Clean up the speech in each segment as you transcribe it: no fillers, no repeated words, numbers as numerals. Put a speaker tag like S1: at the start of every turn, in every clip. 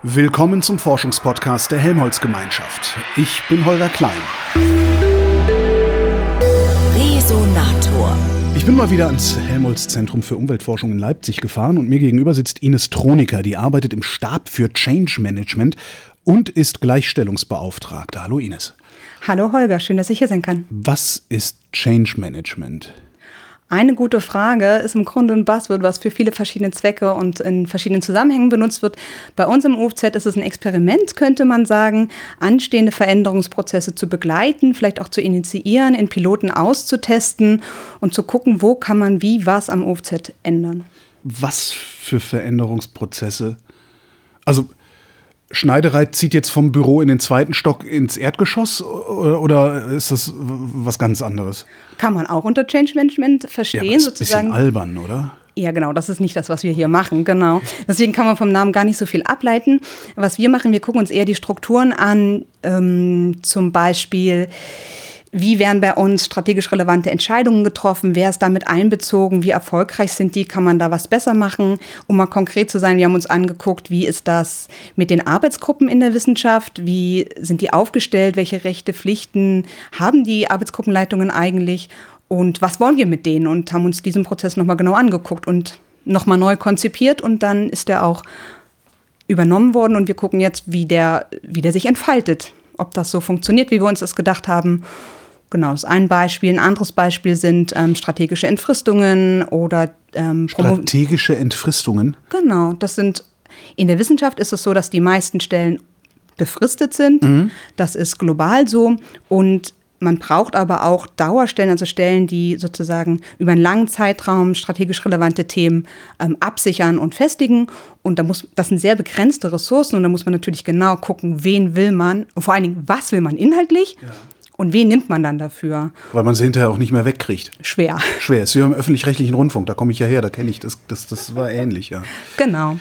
S1: Willkommen zum Forschungspodcast der Helmholtz-Gemeinschaft. Ich bin Holger Klein.
S2: Resonator.
S1: Ich bin mal wieder ans Helmholtz-Zentrum für Umweltforschung in Leipzig gefahren und mir gegenüber sitzt Ines Troniker, die arbeitet im Stab für Change Management und ist Gleichstellungsbeauftragte. Hallo Ines.
S3: Hallo Holger, schön, dass ich hier sein kann.
S1: Was ist Change Management?
S3: Eine gute Frage, ist im Grunde ein Buzzword, was für viele verschiedene Zwecke und in verschiedenen Zusammenhängen benutzt wird. Bei uns im UFZ ist es ein Experiment, könnte man sagen, anstehende Veränderungsprozesse zu begleiten, vielleicht auch zu initiieren, in Piloten auszutesten und zu gucken, wo kann man wie was am UFZ ändern.
S1: Was für Veränderungsprozesse? Also Schneiderei zieht jetzt vom Büro in den zweiten Stock ins Erdgeschoss oder ist das was ganz anderes?
S3: Kann man auch unter Change Management verstehen,
S1: ja, das ist
S3: sozusagen.
S1: Ein bisschen albern, oder?
S3: Ja, genau, das ist nicht das, was wir hier machen, genau. Deswegen kann man vom Namen gar nicht so viel ableiten. Was wir machen, wir gucken uns eher die Strukturen an, zum Beispiel, wie werden bei uns strategisch relevante Entscheidungen getroffen? Wer ist damit einbezogen? Wie erfolgreich sind die? Kann man da was besser machen? Um mal konkret zu sein, wir haben uns angeguckt, wie ist das mit den Arbeitsgruppen in der Wissenschaft? Wie sind die aufgestellt? Welche Rechte, Pflichten haben die Arbeitsgruppenleitungen eigentlich? Und was wollen wir mit denen? Und haben uns diesen Prozess nochmal genau angeguckt und nochmal neu konzipiert. Und dann ist der auch übernommen worden. Und wir gucken jetzt, wie der sich entfaltet. Ob das so funktioniert, wie wir uns das gedacht haben. Genau, das ist ein Beispiel. Ein anderes Beispiel sind strategische Entfristungen oder
S1: strategische Entfristungen?
S3: Genau, das sind, in der Wissenschaft ist es so, dass die meisten Stellen befristet sind. Mhm. Das ist global so. Und man braucht aber auch Dauerstellen, also Stellen, die sozusagen über einen langen Zeitraum strategisch relevante Themen absichern und festigen. Und das sind sehr begrenzte Ressourcen. Und da muss man natürlich genau gucken, wen will man und vor allen Dingen, was will man inhaltlich. Ja. Und wen nimmt man dann dafür?
S1: Weil man sie hinterher auch nicht mehr wegkriegt.
S3: Schwer.
S1: Schwer. Es ist wie im öffentlich-rechtlichen Rundfunk. Da komme ich ja her, da kenne ich das. Das war ähnlich, ja.
S3: Genau.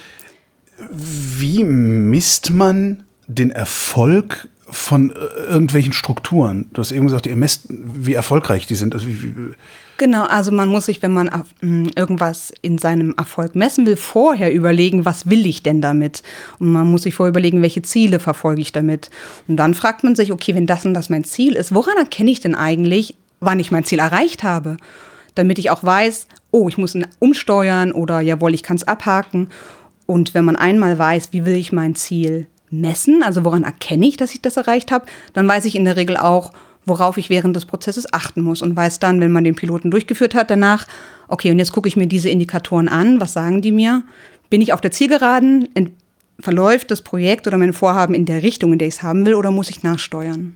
S1: Wie misst man den Erfolg von irgendwelchen Strukturen? Du hast eben gesagt, ihr messt, wie erfolgreich die sind. Also
S3: Genau, also man muss sich, wenn man irgendwas in seinem Erfolg messen will, vorher überlegen, was will ich denn damit? Und man muss sich vorher überlegen, welche Ziele verfolge ich damit? Und dann fragt man sich, okay, wenn das und das mein Ziel ist, woran erkenne ich denn eigentlich, wann ich mein Ziel erreicht habe? Damit ich auch weiß, oh, ich muss umsteuern oder jawohl, ich kann es abhaken. Und wenn man einmal weiß, wie will ich mein Ziel messen, also woran erkenne ich, dass ich das erreicht habe, dann weiß ich in der Regel auch, worauf ich während des Prozesses achten muss und weiß dann, wenn man den Piloten durchgeführt hat, danach, okay, und jetzt gucke ich mir diese Indikatoren an, was sagen die mir? Bin ich auf der Zielgeraden? Verläuft das Projekt oder mein Vorhaben in der Richtung, in der ich es haben will, oder muss ich nachsteuern?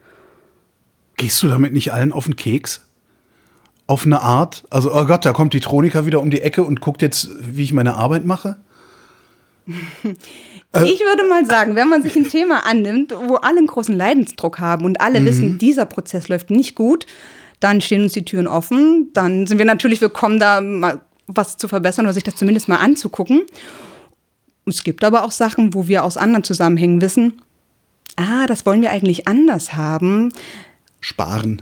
S1: Gehst du damit nicht allen auf den Keks? Auf eine Art? Also, oh Gott, da kommt die Troniker wieder um die Ecke und guckt jetzt, wie ich meine Arbeit mache?
S3: Ich würde mal sagen, wenn man sich ein Thema annimmt, wo alle einen großen Leidensdruck haben und alle wissen, dieser Prozess läuft nicht gut, dann stehen uns die Türen offen. Dann sind wir natürlich willkommen, da mal was zu verbessern oder sich das zumindest mal anzugucken. Es gibt aber auch Sachen, wo wir aus anderen Zusammenhängen wissen, das wollen wir eigentlich anders haben.
S1: Sparen.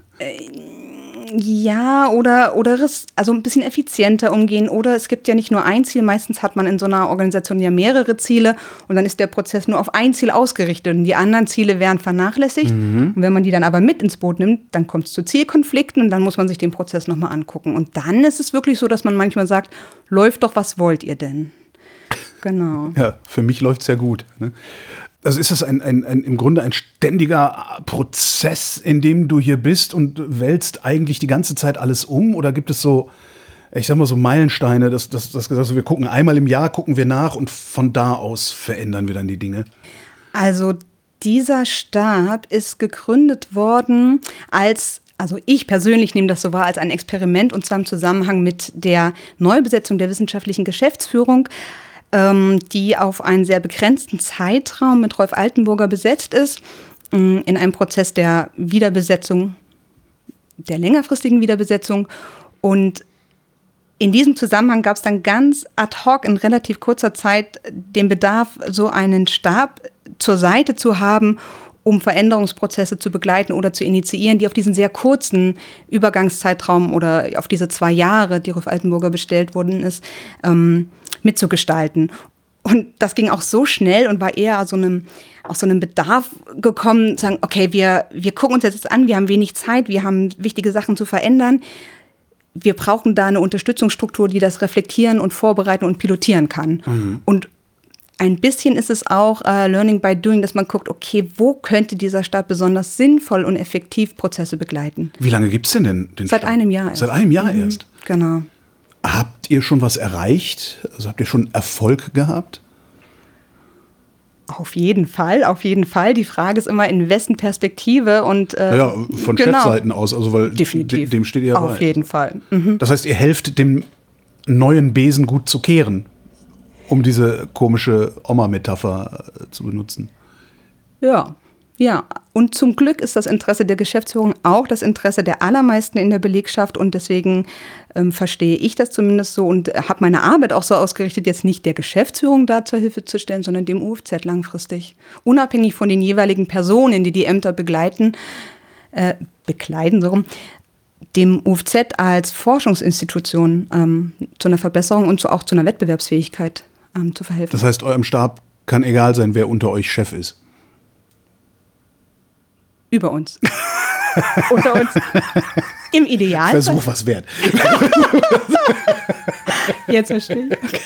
S3: Ja, oder also ein bisschen effizienter umgehen. Oder es gibt ja nicht nur ein Ziel. Meistens hat man in so einer Organisation ja mehrere Ziele. Und dann ist der Prozess nur auf ein Ziel ausgerichtet. Und die anderen Ziele werden vernachlässigt. Mhm. Und wenn man die dann aber mit ins Boot nimmt, dann kommt es zu Zielkonflikten. Und dann muss man sich den Prozess nochmal angucken. Und dann ist es wirklich so, dass man manchmal sagt, läuft doch, was wollt ihr denn? Genau.
S1: Ja, für mich läuft es ja gut. Ne? Also ist das im Grunde ein ständiger Prozess, in dem du hier bist und wälzt eigentlich die ganze Zeit alles um? Oder gibt es so, ich sag mal so Meilensteine, dass gesagt, wir gucken einmal im Jahr, gucken wir nach und von da aus verändern wir dann die Dinge?
S3: Also dieser Stab ist gegründet worden also ich persönlich nehme das so wahr als ein Experiment und zwar im Zusammenhang mit der Neubesetzung der wissenschaftlichen Geschäftsführung, die auf einen sehr begrenzten Zeitraum mit Rolf Altenburger besetzt ist, in einem Prozess der Wiederbesetzung, der längerfristigen Wiederbesetzung. Und in diesem Zusammenhang gab es dann ganz ad hoc in relativ kurzer Zeit den Bedarf, so einen Stab zur Seite zu haben, um Veränderungsprozesse zu begleiten oder zu initiieren, die auf diesen sehr kurzen Übergangszeitraum oder auf diese 2 Jahre, die Rolf Altenburger bestellt worden ist, mitzugestalten. Und das ging auch so schnell und war eher aus so einem Bedarf gekommen, zu sagen, okay, wir gucken uns das jetzt an, wir haben wenig Zeit, wir haben wichtige Sachen zu verändern. Wir brauchen da eine Unterstützungsstruktur, die das reflektieren und vorbereiten und pilotieren kann. Mhm. Und ein bisschen ist es auch Learning by Doing, dass man guckt, okay, wo könnte dieser Stab besonders sinnvoll und effektiv Prozesse begleiten.
S1: Wie lange gibt es denn den
S3: Seit
S1: Stab?
S3: einem Jahr erst.
S1: Seit einem Jahr erst?
S3: Genau.
S1: Habt ihr schon was erreicht? Also habt ihr schon Erfolg gehabt?
S3: Auf jeden Fall, auf jeden Fall. Die Frage ist immer, in wessen Perspektive und
S1: von Chefseiten aus, also weil
S3: definitiv.
S1: Dem steht ihr ja bei.
S3: Auf jeden Fall. Mhm.
S1: Das heißt, ihr helft dem neuen Besen gut zu kehren, um diese komische Oma-Metapher zu benutzen.
S3: Ja. Und zum Glück ist das Interesse der Geschäftsführung auch das Interesse der allermeisten in der Belegschaft und deswegen verstehe ich das zumindest so und habe meine Arbeit auch so ausgerichtet, jetzt nicht der Geschäftsführung da zur Hilfe zu stellen, sondern dem UFZ langfristig. Unabhängig von den jeweiligen Personen, die die Ämter bekleiden, dem UFZ als Forschungsinstitution zu einer Verbesserung und auch zu einer Wettbewerbsfähigkeit zu verhelfen.
S1: Das heißt, eurem Stab kann egal sein, wer unter euch Chef ist.
S3: Über uns. Unter uns. Im Idealfall.
S1: Versuch was wert.
S3: Jetzt verstehe ich. Okay.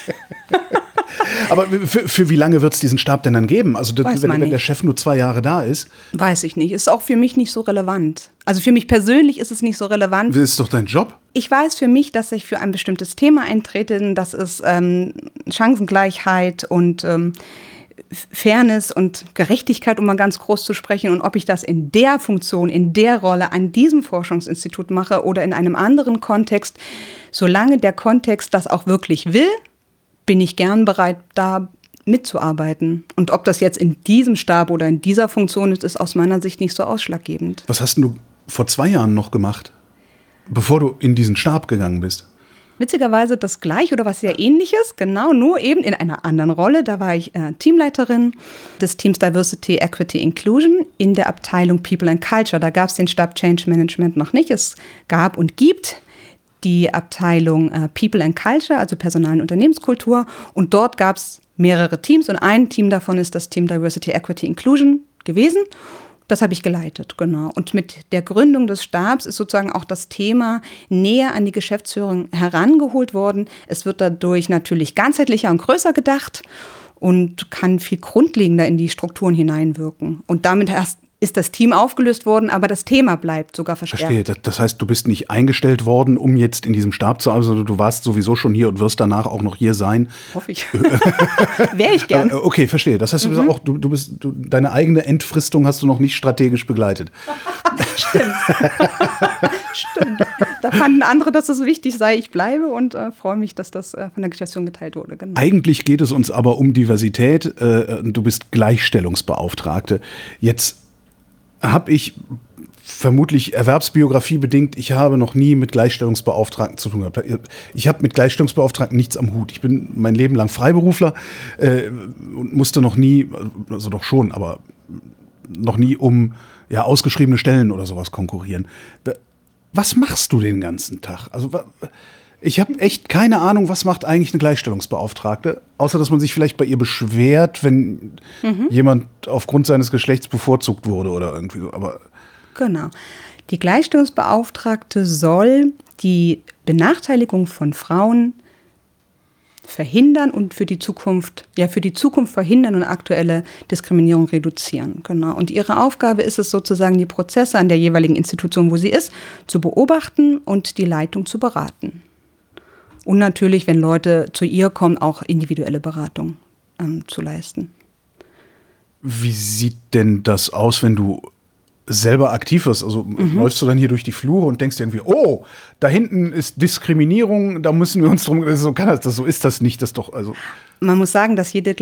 S1: Aber für wie lange wird es diesen Stab denn dann geben? Also wenn der Chef nur 2 Jahre da ist?
S3: Weiß ich nicht. Ist auch für mich nicht so relevant. Also für mich persönlich ist es nicht so relevant.
S1: Das ist doch dein Job.
S3: Ich weiß für mich, dass ich für ein bestimmtes Thema eintrete. Das ist Chancengleichheit und Fairness und Gerechtigkeit, um mal ganz groß zu sprechen. Und ob ich das in der Funktion, in der Rolle an diesem Forschungsinstitut mache oder in einem anderen Kontext, solange der Kontext das auch wirklich will, bin ich gern bereit, da mitzuarbeiten. Und ob das jetzt in diesem Stab oder in dieser Funktion ist, ist aus meiner Sicht nicht so ausschlaggebend.
S1: Was hast du vor 2 Jahren noch gemacht, bevor du in diesen Stab gegangen bist?
S3: Witzigerweise das Gleiche oder was sehr Ähnliches, genau, nur eben in einer anderen Rolle. Da war ich Teamleiterin des Teams Diversity, Equity, Inclusion in der Abteilung People and Culture. Da gab es den Stab Change Management noch nicht. Es gab und gibt die Abteilung People and Culture, also Personal- und Unternehmenskultur. Und dort gab es mehrere Teams und ein Team davon ist das Team Diversity, Equity, Inclusion gewesen. Das habe ich geleitet, genau. Und mit der Gründung des Stabs ist sozusagen auch das Thema näher an die Geschäftsführung herangeholt worden. Es wird dadurch natürlich ganzheitlicher und größer gedacht und kann viel grundlegender in die Strukturen hineinwirken. Und damit erst ist das Team aufgelöst worden, aber das Thema bleibt sogar verstärkt.
S1: Verstehe. Das heißt, du bist nicht eingestellt worden, um jetzt in diesem Stab zu arbeiten, sondern du warst sowieso schon hier und wirst danach auch noch hier sein.
S3: Hoffe ich. Wäre ich gern.
S1: Okay, verstehe. Das heißt, du bist deine eigene Entfristung hast du noch nicht strategisch begleitet.
S3: Stimmt. Stimmt. Da fanden andere, dass es wichtig sei, ich bleibe und freue mich, dass das von der Geschäftsführung geteilt wurde. Genau.
S1: Eigentlich geht es uns aber um Diversität. Du bist Gleichstellungsbeauftragte. Jetzt habe ich vermutlich Erwerbsbiografie bedingt, ich habe noch nie mit Gleichstellungsbeauftragten zu tun gehabt. Ich habe mit Gleichstellungsbeauftragten nichts am Hut. Ich bin mein Leben lang Freiberufler und musste noch nie, also doch schon, aber noch nie um ausgeschriebene Stellen oder sowas konkurrieren. Was machst du den ganzen Tag? Also ich habe echt keine Ahnung, was macht eigentlich eine Gleichstellungsbeauftragte, außer dass man sich vielleicht bei ihr beschwert, wenn jemand aufgrund seines Geschlechts bevorzugt wurde oder irgendwie so. Aber
S3: genau. Die Gleichstellungsbeauftragte soll die Benachteiligung von Frauen verhindern und für die Zukunft verhindern und aktuelle Diskriminierung reduzieren. Genau. Und ihre Aufgabe ist es sozusagen, die Prozesse an der jeweiligen Institution, wo sie ist, zu beobachten und die Leitung zu beraten. Und natürlich, wenn Leute zu ihr kommen, auch individuelle Beratung zu leisten.
S1: Wie sieht denn das aus, wenn du selber aktiv wirst? Also läufst du dann hier durch die Flure und denkst dir irgendwie, oh, da hinten ist Diskriminierung, da müssen wir uns drum, so ist das nicht, das doch, also.
S3: Man muss sagen, dass jede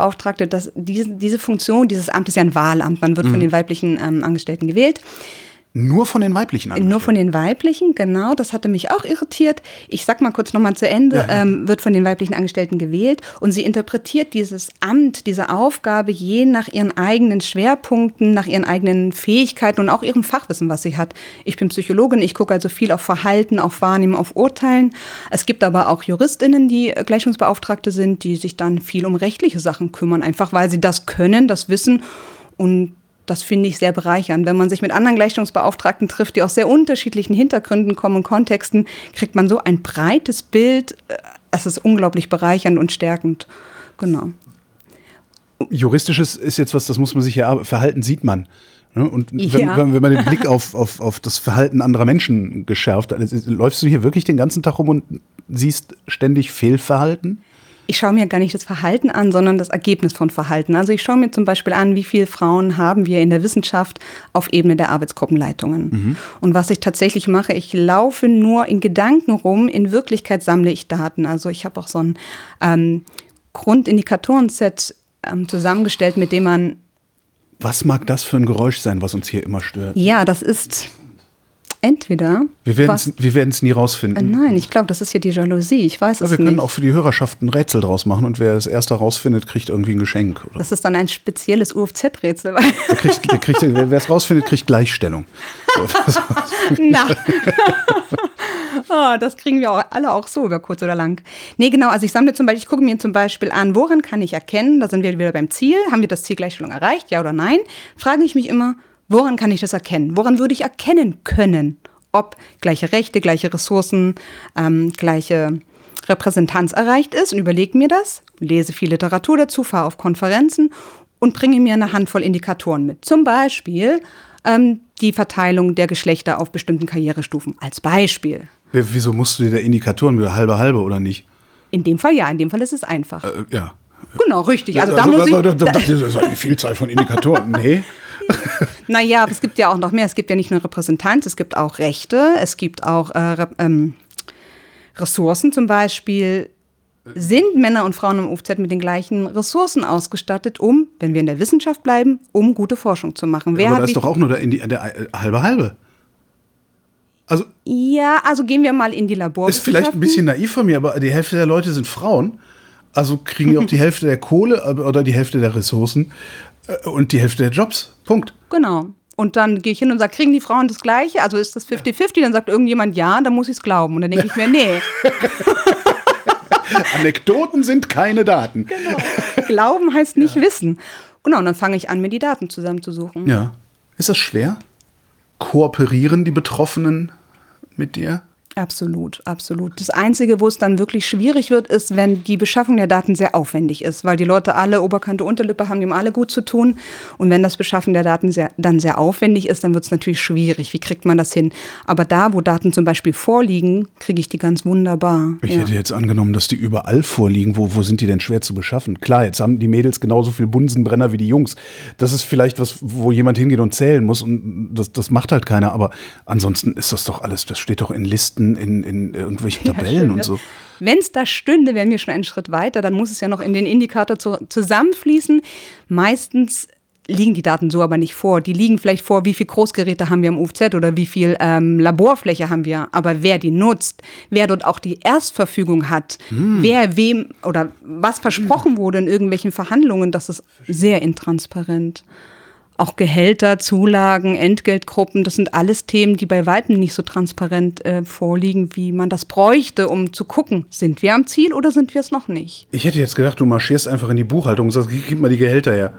S3: Gleichstellungsbeauftragte, diese Funktion, dieses Amt ist ja ein Wahlamt, man wird von den weiblichen Angestellten gewählt.
S1: Nur von den weiblichen Angestellten?
S3: Nur von den weiblichen, genau. Das hatte mich auch irritiert. Ich sag mal kurz nochmal zu Ende. Wird von den weiblichen Angestellten gewählt und sie interpretiert dieses Amt, diese Aufgabe je nach ihren eigenen Schwerpunkten, nach ihren eigenen Fähigkeiten und auch ihrem Fachwissen, was sie hat. Ich bin Psychologin, ich gucke also viel auf Verhalten, auf Wahrnehmen, auf Urteilen. Es gibt aber auch JuristInnen, die Gleichstellungsbeauftragte sind, die sich dann viel um rechtliche Sachen kümmern, einfach weil sie das können, das wissen. Und das finde ich sehr bereichernd. Wenn man sich mit anderen Gleichstellungsbeauftragten trifft, die aus sehr unterschiedlichen Hintergründen kommen und Kontexten, kriegt man so ein breites Bild. Es ist unglaublich bereichernd und stärkend. Genau.
S1: Juristisches ist jetzt was, das muss man sich ja, Verhalten sieht man. Ne? Und wenn man den Blick auf das Verhalten anderer Menschen geschärft, läufst du hier wirklich den ganzen Tag rum und siehst ständig Fehlverhalten?
S3: Ich schaue mir gar nicht das Verhalten an, sondern das Ergebnis von Verhalten. Also ich schaue mir zum Beispiel an, wie viele Frauen haben wir in der Wissenschaft auf Ebene der Arbeitsgruppenleitungen. Mhm. Und was ich tatsächlich mache, ich laufe nur in Gedanken rum, in Wirklichkeit sammle ich Daten. Also ich habe auch so ein Grundindikatoren-Set zusammengestellt, mit dem man...
S1: Was mag das für ein Geräusch sein, was uns hier immer stört?
S3: Ja, das ist... Entweder...
S1: Wir werden es nie rausfinden.
S3: Nein, ich glaube, das ist hier die Jalousie. Ich weiß es nicht.
S1: Wir können auch für die Hörerschaft ein Rätsel draus machen und wer es erst rausfindet, kriegt irgendwie ein Geschenk. Oder?
S3: Das ist dann ein spezielles UFZ-Rätsel.
S1: Wer es rausfindet, kriegt Gleichstellung.
S3: Na. Oh, das kriegen wir alle auch so über kurz oder lang. Nee, genau, also ich gucke mir zum Beispiel an, woran kann ich erkennen, da sind wir wieder beim Ziel, haben wir das Ziel Gleichstellung erreicht, ja oder nein? Frage ich mich immer, woran kann ich das erkennen? Woran würde ich erkennen können, ob gleiche Rechte, gleiche Ressourcen, gleiche Repräsentanz erreicht ist? Und überlege mir das, lese viel Literatur dazu, fahre auf Konferenzen und bringe mir eine Handvoll Indikatoren mit. Zum Beispiel die Verteilung der Geschlechter auf bestimmten Karrierestufen. Als Beispiel.
S1: Wieso musst du dir da Indikatoren wieder halbe oder nicht?
S3: In dem Fall ja, in dem Fall ist es einfach.
S1: Ja.
S3: Genau, richtig. Also da muss ich...
S1: Das ist eine Vielzahl von Indikatoren. Nee.
S3: Naja, aber es gibt ja auch noch mehr. Es gibt ja nicht nur Repräsentanz, es gibt auch Rechte, es gibt auch Ressourcen zum Beispiel. Sind Männer und Frauen im UFZ mit den gleichen Ressourcen ausgestattet, wenn wir in der Wissenschaft bleiben, um gute Forschung zu machen?
S1: Aber da ist doch auch nur der halbe. Also,
S3: ja, also gehen wir mal in die Laborwissenschaften.
S1: Ist vielleicht ein bisschen naiv von mir, aber die Hälfte der Leute sind Frauen. Also kriegen die auch die Hälfte der Kohle oder die Hälfte der Ressourcen und die Hälfte der Jobs. Punkt.
S3: Genau. Und dann gehe ich hin und sage, kriegen die Frauen das Gleiche? Also ist das 50-50? Dann sagt irgendjemand ja, dann muss ich es glauben. Und dann denke ich mir, nee.
S1: Anekdoten sind keine Daten.
S3: Genau. Glauben heißt nicht wissen. Genau, und dann fange ich an, mir die Daten zusammenzusuchen.
S1: Ja. Ist das schwer? Kooperieren die Betroffenen mit dir?
S3: Absolut, absolut. Das Einzige, wo es dann wirklich schwierig wird, ist, wenn die Beschaffung der Daten sehr aufwendig ist, weil die Leute alle Oberkante, Unterlippe haben, die haben alle gut zu tun. Und wenn das Beschaffen der Daten dann sehr aufwendig ist, dann wird es natürlich schwierig. Wie kriegt man das hin? Aber da, wo Daten zum Beispiel vorliegen, kriege ich die ganz wunderbar.
S1: Ich hätte jetzt angenommen, dass die überall vorliegen. Wo sind die denn schwer zu beschaffen? Klar, jetzt haben die Mädels genauso viel Bunsenbrenner wie die Jungs. Das ist vielleicht was, wo jemand hingeht und zählen muss. Und das macht halt keiner. Aber ansonsten ist das doch alles, das steht doch in Listen, in irgendwelchen Tabellen und so.
S3: Wenn es da stünde, wären wir schon einen Schritt weiter. Dann muss es ja noch in den Indikator zusammenfließen. Meistens liegen die Daten so aber nicht vor. Die liegen vielleicht vor, wie viele Großgeräte haben wir im UFZ oder wie viel Laborfläche haben wir. Aber wer die nutzt, wer dort auch die Erstverfügung hat, wer wem oder was versprochen wurde in irgendwelchen Verhandlungen, das ist sehr intransparent. Auch Gehälter, Zulagen, Entgeltgruppen, das sind alles Themen, die bei weitem nicht so transparent vorliegen, wie man das bräuchte, um zu gucken, sind wir am Ziel oder sind wir es noch nicht?
S1: Ich hätte jetzt gedacht, du marschierst einfach in die Buchhaltung und sagst, gib mal die Gehälter her.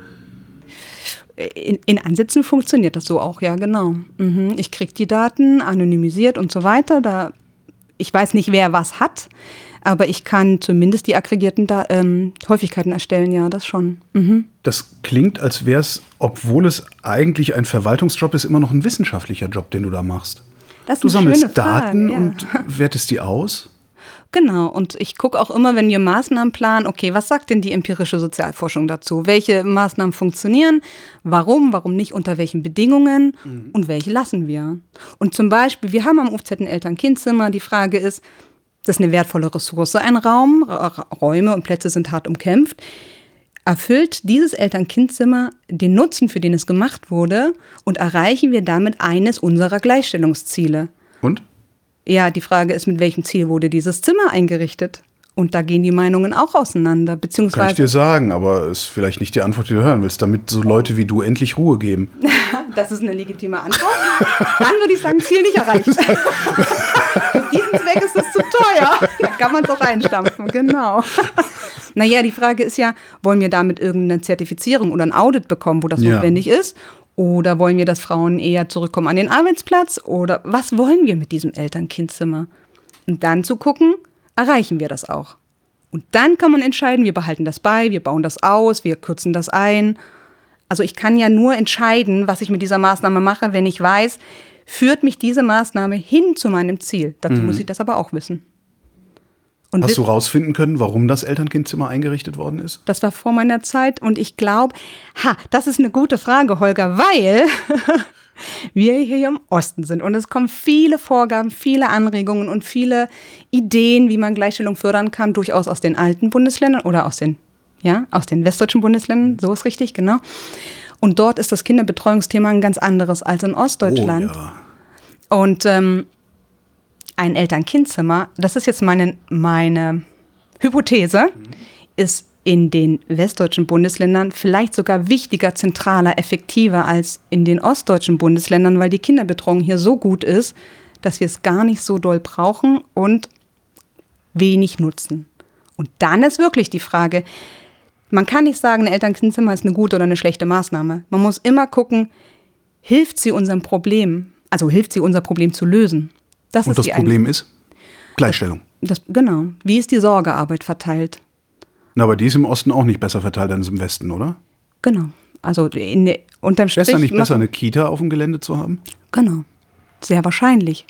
S3: In Ansätzen funktioniert das so auch, ja, genau. Ich kriege die Daten anonymisiert und so weiter. Ich weiß nicht, wer was hat, aber ich kann zumindest die aggregierten Häufigkeiten erstellen, ja, das schon.
S1: Das klingt, als wäre es, obwohl es eigentlich ein Verwaltungsjob ist, immer noch ein wissenschaftlicher Job, den du da machst.
S3: Du sammelst
S1: Daten und wertest die aus?
S3: Genau, und ich gucke auch immer, wenn wir Maßnahmen planen, okay, was sagt denn die empirische Sozialforschung dazu? Welche Maßnahmen funktionieren? Warum nicht? Unter welchen Bedingungen? Und welche lassen wir? Und zum Beispiel, wir haben am UFZ ein Eltern-Kind-Zimmer. Die Frage ist, das ist eine wertvolle Ressource, ein Raum. Räume und Plätze sind hart umkämpft. Erfüllt dieses Eltern-Kind-Zimmer den Nutzen, für den es gemacht wurde, und erreichen wir damit eines unserer Gleichstellungsziele?
S1: Und?
S3: Ja, die Frage ist, mit welchem Ziel wurde dieses Zimmer eingerichtet? Und da gehen die Meinungen auch auseinander,
S1: Kann ich
S3: beziehungsweise...
S1: dir sagen, aber ist vielleicht nicht die Antwort, die du hören willst, damit so Leute wie du endlich Ruhe geben.
S3: Das ist eine legitime Antwort. Dann würde ich sagen, Ziel nicht erreicht. Für diesen Zweck ist es zu teuer. Da kann man es auch einstampfen, genau. Naja, die Frage ist ja, wollen wir damit irgendeine Zertifizierung oder ein Audit bekommen, wo das notwendig ist? Oder wollen wir, dass Frauen eher zurückkommen an den Arbeitsplatz? Oder was wollen wir mit diesem Eltern-Kind-Zimmer? Und dann zu gucken, erreichen wir das auch? Und dann kann man entscheiden, wir behalten das bei, wir bauen das aus, wir kürzen das ein. Also ich kann ja nur entscheiden, was ich mit dieser Maßnahme mache, wenn ich weiß, führt mich diese Maßnahme hin zu meinem Ziel. Dazu muss ich das aber auch wissen. Und
S1: Hast du rausfinden können, warum das Eltern-Kind-Zimmer eingerichtet worden ist?
S3: das war vor meiner Zeit und ich glaube, das ist eine gute Frage, Holger, weil wir hier im Osten sind und es kommen viele Vorgaben, viele Anregungen und viele Ideen, wie man Gleichstellung fördern kann, durchaus aus den alten Bundesländern oder aus den westdeutschen Bundesländern, so ist richtig, genau. Und dort ist das Kinderbetreuungsthema ein ganz anderes als in Ostdeutschland.
S1: Oh, ja.
S3: Und ein Eltern-Kind-Zimmer, das ist jetzt meine Hypothese, ist in den westdeutschen Bundesländern vielleicht sogar wichtiger, zentraler, effektiver als in den ostdeutschen Bundesländern, weil die Kinderbetreuung hier so gut ist, dass wir es gar nicht so doll brauchen und wenig nutzen. Und dann ist wirklich die Frage, man kann nicht sagen, ein Eltern-Kind-Zimmer ist eine gute oder eine schlechte Maßnahme. Man muss immer gucken, hilft sie unserem Problem, also hilft sie unser Problem zu lösen.
S1: Und das Problem ist Gleichstellung.
S3: Genau. Wie ist die Sorgearbeit verteilt?
S1: Na, aber die ist im Osten auch nicht besser verteilt als im Westen, oder?
S3: Genau. Also unterm Strich...
S1: Wäre es dann nicht besser, eine Kita auf dem Gelände zu haben?
S3: Genau. Sehr wahrscheinlich.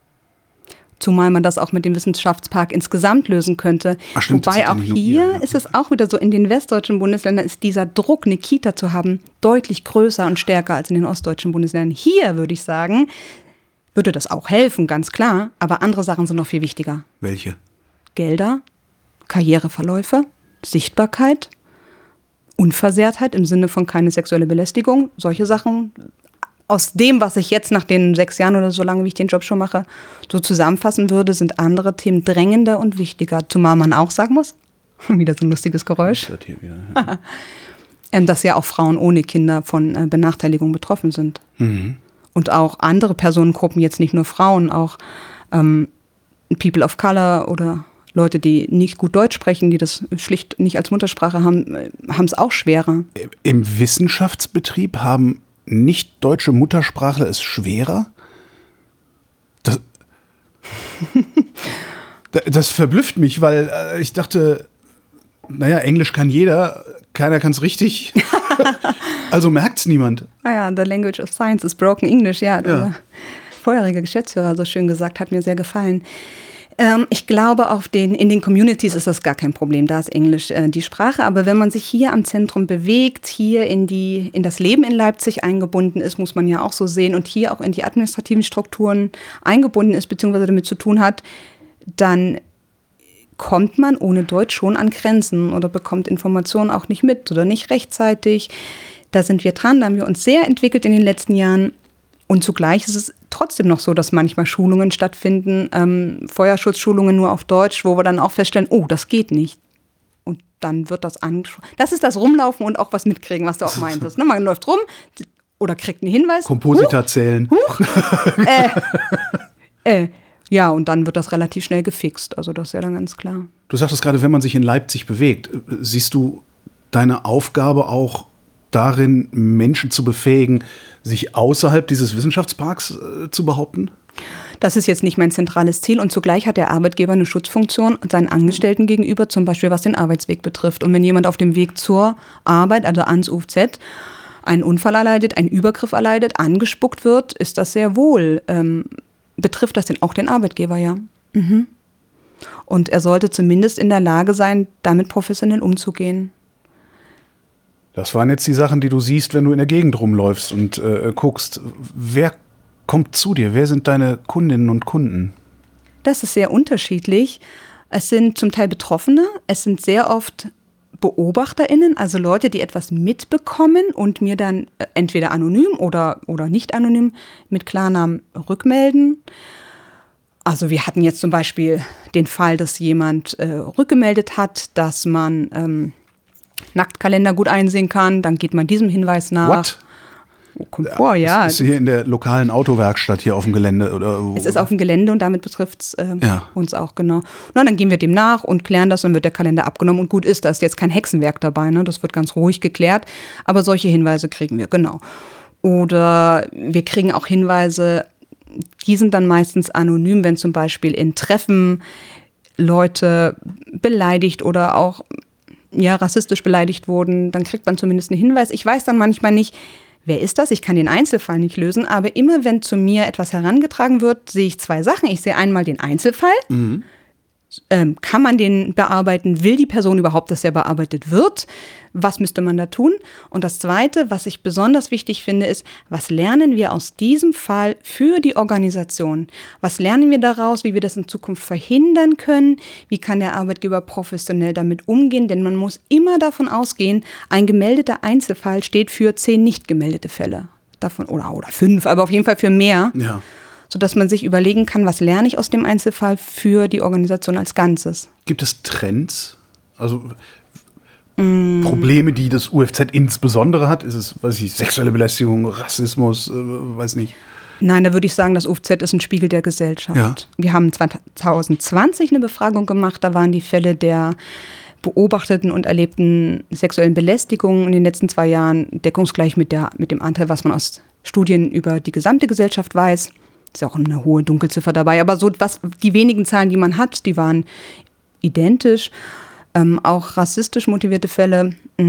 S3: Zumal man das auch mit dem Wissenschaftspark insgesamt lösen könnte.
S1: Ach stimmt,
S3: Wobei auch hier ist es auch wieder so, in den westdeutschen Bundesländern ist dieser Druck, eine Kita zu haben, deutlich größer und stärker als in den ostdeutschen Bundesländern. Hier würde ich sagen, würde das auch helfen, ganz klar. Aber andere Sachen sind noch viel wichtiger.
S1: Welche?
S3: Gelder, Karriereverläufe, Sichtbarkeit, Unversehrtheit im Sinne von keine sexuelle Belästigung, solche Sachen. Aus dem, was ich jetzt nach den 6 Jahren oder so lange, wie ich den Job schon mache, so zusammenfassen würde, sind andere Themen drängender und wichtiger. Zumal man auch sagen muss, wieder so ein lustiges Geräusch, dass ja auch Frauen ohne Kinder von Benachteiligung betroffen sind.
S1: Mhm.
S3: Und auch andere Personengruppen, jetzt nicht nur Frauen, auch People of Color oder Leute, die nicht gut Deutsch sprechen, die das schlicht nicht als Muttersprache haben, haben es auch schwerer.
S1: Im Wissenschaftsbetrieb haben nicht deutsche Muttersprachler es schwerer? Das verblüfft mich, weil ich dachte, naja, Englisch kann jeder, keiner kann es richtig. Also merkt es niemand.
S3: Ja, the language of science is broken English, ja. Der vorherige Geschäftsführer so schön gesagt, hat mir sehr gefallen. Ich glaube, in den Communities ist das gar kein Problem. Da ist Englisch die Sprache. Aber wenn man sich hier am Zentrum bewegt, hier in das Leben in Leipzig eingebunden ist, muss man ja auch so sehen, und hier auch in die administrativen Strukturen eingebunden ist, beziehungsweise damit zu tun hat, dann kommt man ohne Deutsch schon an Grenzen oder bekommt Informationen auch nicht mit oder nicht rechtzeitig. Da sind wir dran, da haben wir uns sehr entwickelt in den letzten Jahren. Und zugleich ist es trotzdem noch so, dass manchmal Schulungen stattfinden, Feuerschutzschulungen nur auf Deutsch, wo wir dann auch feststellen, oh, das geht nicht. Und dann wird das angesprochen. Das ist das Rumlaufen und auch was mitkriegen, was du auch meintest. Ne? Man läuft rum oder kriegt einen Hinweis.
S1: Komposita zählen.
S3: Ja, und dann wird das relativ schnell gefixt. Also das ist ja dann ganz klar.
S1: Du sagtest gerade, wenn man sich in Leipzig bewegt, siehst du deine Aufgabe auch darin, Menschen zu befähigen, sich außerhalb dieses Wissenschaftsparks zu behaupten?
S3: Das ist jetzt nicht mein zentrales Ziel, und zugleich hat der Arbeitgeber eine Schutzfunktion seinen Angestellten gegenüber, zum Beispiel was den Arbeitsweg betrifft. Und wenn jemand auf dem Weg zur Arbeit, also ans UFZ, einen Unfall erleidet, einen Übergriff erleidet, angespuckt wird, ist das sehr wohl, betrifft das auch den Arbeitgeber, ja. Mhm. Und er sollte zumindest in der Lage sein, damit professionell umzugehen.
S1: Das waren jetzt die Sachen, die du siehst, wenn du in der Gegend rumläufst und guckst. Wer kommt zu dir? Wer sind deine Kundinnen und Kunden?
S3: Das ist sehr unterschiedlich. Es sind zum Teil Betroffene. Es sind sehr oft BeobachterInnen, also Leute, die etwas mitbekommen und mir dann entweder anonym oder nicht anonym mit Klarnamen rückmelden. Also wir hatten jetzt zum Beispiel den Fall, dass jemand rückgemeldet hat, dass man Nacktkalender gut einsehen kann. Dann geht man diesem Hinweis nach.
S1: What?
S3: Kommt vor, ja.
S1: Ist hier in der lokalen Autowerkstatt hier auf dem Gelände? Oder wo?
S3: Es ist auf dem Gelände und damit betrifft es
S1: Ja.
S3: uns auch, genau. Na, dann gehen wir dem nach und klären das und wird der Kalender abgenommen und gut ist. Da ist jetzt kein Hexenwerk dabei, ne? Das wird ganz ruhig geklärt. Aber solche Hinweise kriegen wir, genau. Oder wir kriegen auch Hinweise, die sind dann meistens anonym, wenn zum Beispiel in Treffen Leute beleidigt oder auch rassistisch beleidigt wurden. Dann kriegt man zumindest einen Hinweis. Ich weiß dann manchmal nicht, wer ist das? Ich kann den Einzelfall nicht lösen, aber immer wenn zu mir etwas herangetragen wird, sehe ich zwei Sachen. Ich sehe einmal den Einzelfall. Kann man den bearbeiten? Will die Person überhaupt, dass er bearbeitet wird? Was müsste man da tun? Und das Zweite, was ich besonders wichtig finde, ist, was lernen wir aus diesem Fall für die Organisation? Was lernen wir daraus, wie wir das in Zukunft verhindern können? Wie kann der Arbeitgeber professionell damit umgehen? Denn man muss immer davon ausgehen, ein gemeldeter Einzelfall steht für 10 nicht gemeldete Fälle. Davon, oder 5, aber auf jeden Fall für mehr.
S1: Ja.
S3: Sodass man sich überlegen kann, was lerne ich aus dem Einzelfall für die Organisation als Ganzes.
S1: Gibt es Trends? Also Probleme, die das UFZ insbesondere hat? Ist es, weiß ich, sexuelle Belästigung, Rassismus, weiß nicht.
S3: Nein, da würde ich sagen, das UFZ ist ein Spiegel der Gesellschaft.
S1: Ja.
S3: Wir haben 2020 eine Befragung gemacht, da waren die Fälle der beobachteten und erlebten sexuellen Belästigungen in den letzten 2 Jahren deckungsgleich mit dem Anteil, was man aus Studien über die gesamte Gesellschaft weiß. Ist ja auch eine hohe Dunkelziffer dabei, aber so die wenigen Zahlen, die man hat, die waren identisch. Auch rassistisch motivierte Fälle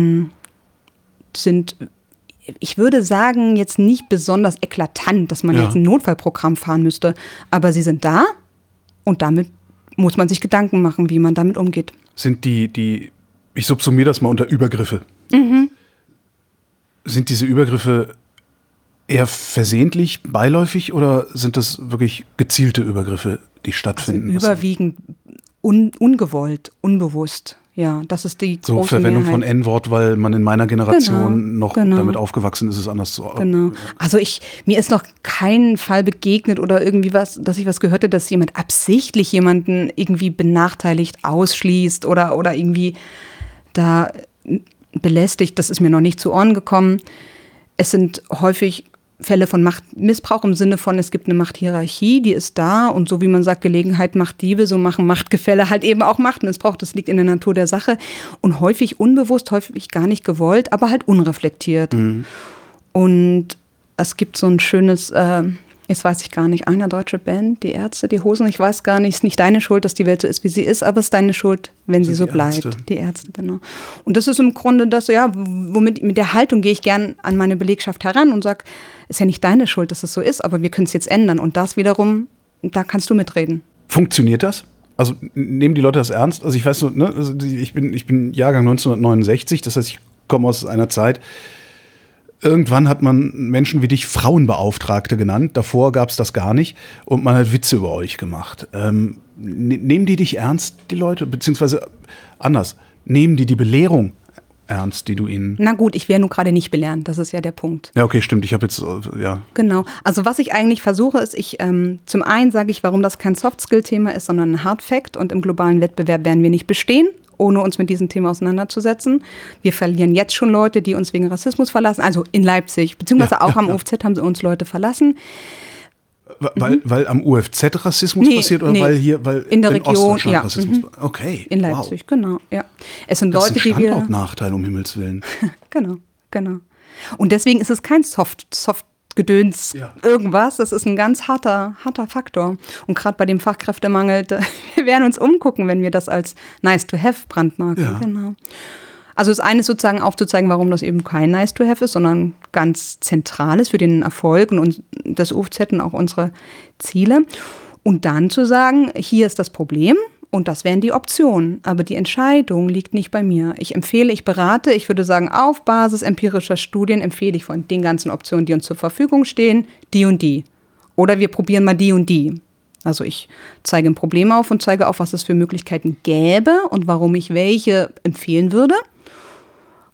S3: sind, ich würde sagen, jetzt nicht besonders eklatant, dass man jetzt ein Notfallprogramm fahren müsste, aber sie sind da und damit muss man sich Gedanken machen, wie man damit umgeht.
S1: Sind ich subsumiere das mal unter Übergriffe. Sind diese Übergriffe eher versehentlich, beiläufig oder sind das wirklich gezielte Übergriffe, die stattfinden?
S3: Also überwiegend ungewollt, unbewusst. Ja, das ist die große
S1: So Verwendung
S3: Mehrheit.
S1: von N-Wort, weil man in meiner Generation noch damit aufgewachsen ist, es anders zu.
S3: Genau. Also mir ist noch kein Fall begegnet oder irgendwie dass ich was gehört habe, dass jemand absichtlich jemanden irgendwie benachteiligt, ausschließt oder irgendwie da belästigt. Das ist mir noch nicht zu Ohren gekommen. Es sind häufig Fälle von Machtmissbrauch im Sinne von, es gibt eine Machthierarchie, die ist da und so wie man sagt, Gelegenheit macht Diebe, so machen Machtgefälle halt eben auch Machtmissbrauch. Das liegt in der Natur der Sache und häufig unbewusst, häufig gar nicht gewollt, aber halt unreflektiert. Und es gibt so ein schönes, jetzt weiß ich gar nicht, eine deutsche Band, die Ärzte, die Hosen, ich weiß gar nicht, ist nicht deine Schuld, dass die Welt so ist, wie sie ist, aber es ist deine Schuld, wenn sie so bleibt. Die Ärzte, genau. Und das ist im Grunde das, mit der Haltung gehe ich gern an meine Belegschaft heran und sage, ist ja nicht deine Schuld, dass es so ist, aber wir können es jetzt ändern. Und das wiederum, da kannst du mitreden.
S1: Funktioniert das? Also nehmen die Leute das ernst? Also ich weiß so, ne, also ich bin Jahrgang 1969, das heißt, ich komme aus einer Zeit, irgendwann hat man Menschen wie dich Frauenbeauftragte genannt. Davor gab es das gar nicht. Und man hat Witze über euch gemacht. Nehmen die dich ernst, die Leute? Beziehungsweise anders. Nehmen die Belehrung ernst, die du ihnen...
S3: Na gut, ich wäre nun gerade nicht belehrend. Das ist ja der Punkt.
S1: Ja, okay, stimmt. Ich habe jetzt, ja...
S3: Genau. Also was ich eigentlich versuche, ist, zum einen sage ich, warum das kein Soft-Skill-Thema ist, sondern ein Hard-Fact. Und im globalen Wettbewerb werden wir nicht bestehen, ohne uns mit diesem Thema auseinanderzusetzen. Wir verlieren jetzt schon Leute, die uns wegen Rassismus verlassen. Also in Leipzig, beziehungsweise auch am UFZ haben sie uns Leute verlassen.
S1: Weil am UFZ Rassismus passiert oder weil
S3: in der Region, ja.
S1: Rassismus? Okay.
S3: In Leipzig, genau, ja. Es sind
S1: Das
S3: Leute,
S1: ist ein
S3: die wir...
S1: Standortnachteil, um Himmels Willen.
S3: Genau. Und deswegen ist es kein Soft-Gedöns irgendwas. Das ist ein ganz harter Faktor. Und gerade bei dem Fachkräftemangel, wir werden uns umgucken, wenn wir das als nice-to-have brandmarken.
S1: Ja.
S3: Genau. Also das eine ist sozusagen aufzuzeigen, warum das eben kein nice-to-have ist, sondern ganz zentral ist für den Erfolg und das UFZ und auch unsere Ziele. Und dann zu sagen, hier ist das Problem und das wären die Optionen. Aber die Entscheidung liegt nicht bei mir. Ich empfehle, ich berate, ich würde sagen, auf Basis empirischer Studien empfehle ich von den ganzen Optionen, die uns zur Verfügung stehen, die und die. Oder wir probieren mal die und die. Also ich zeige ein Problem auf und zeige auf, was es für Möglichkeiten gäbe und warum ich welche empfehlen würde.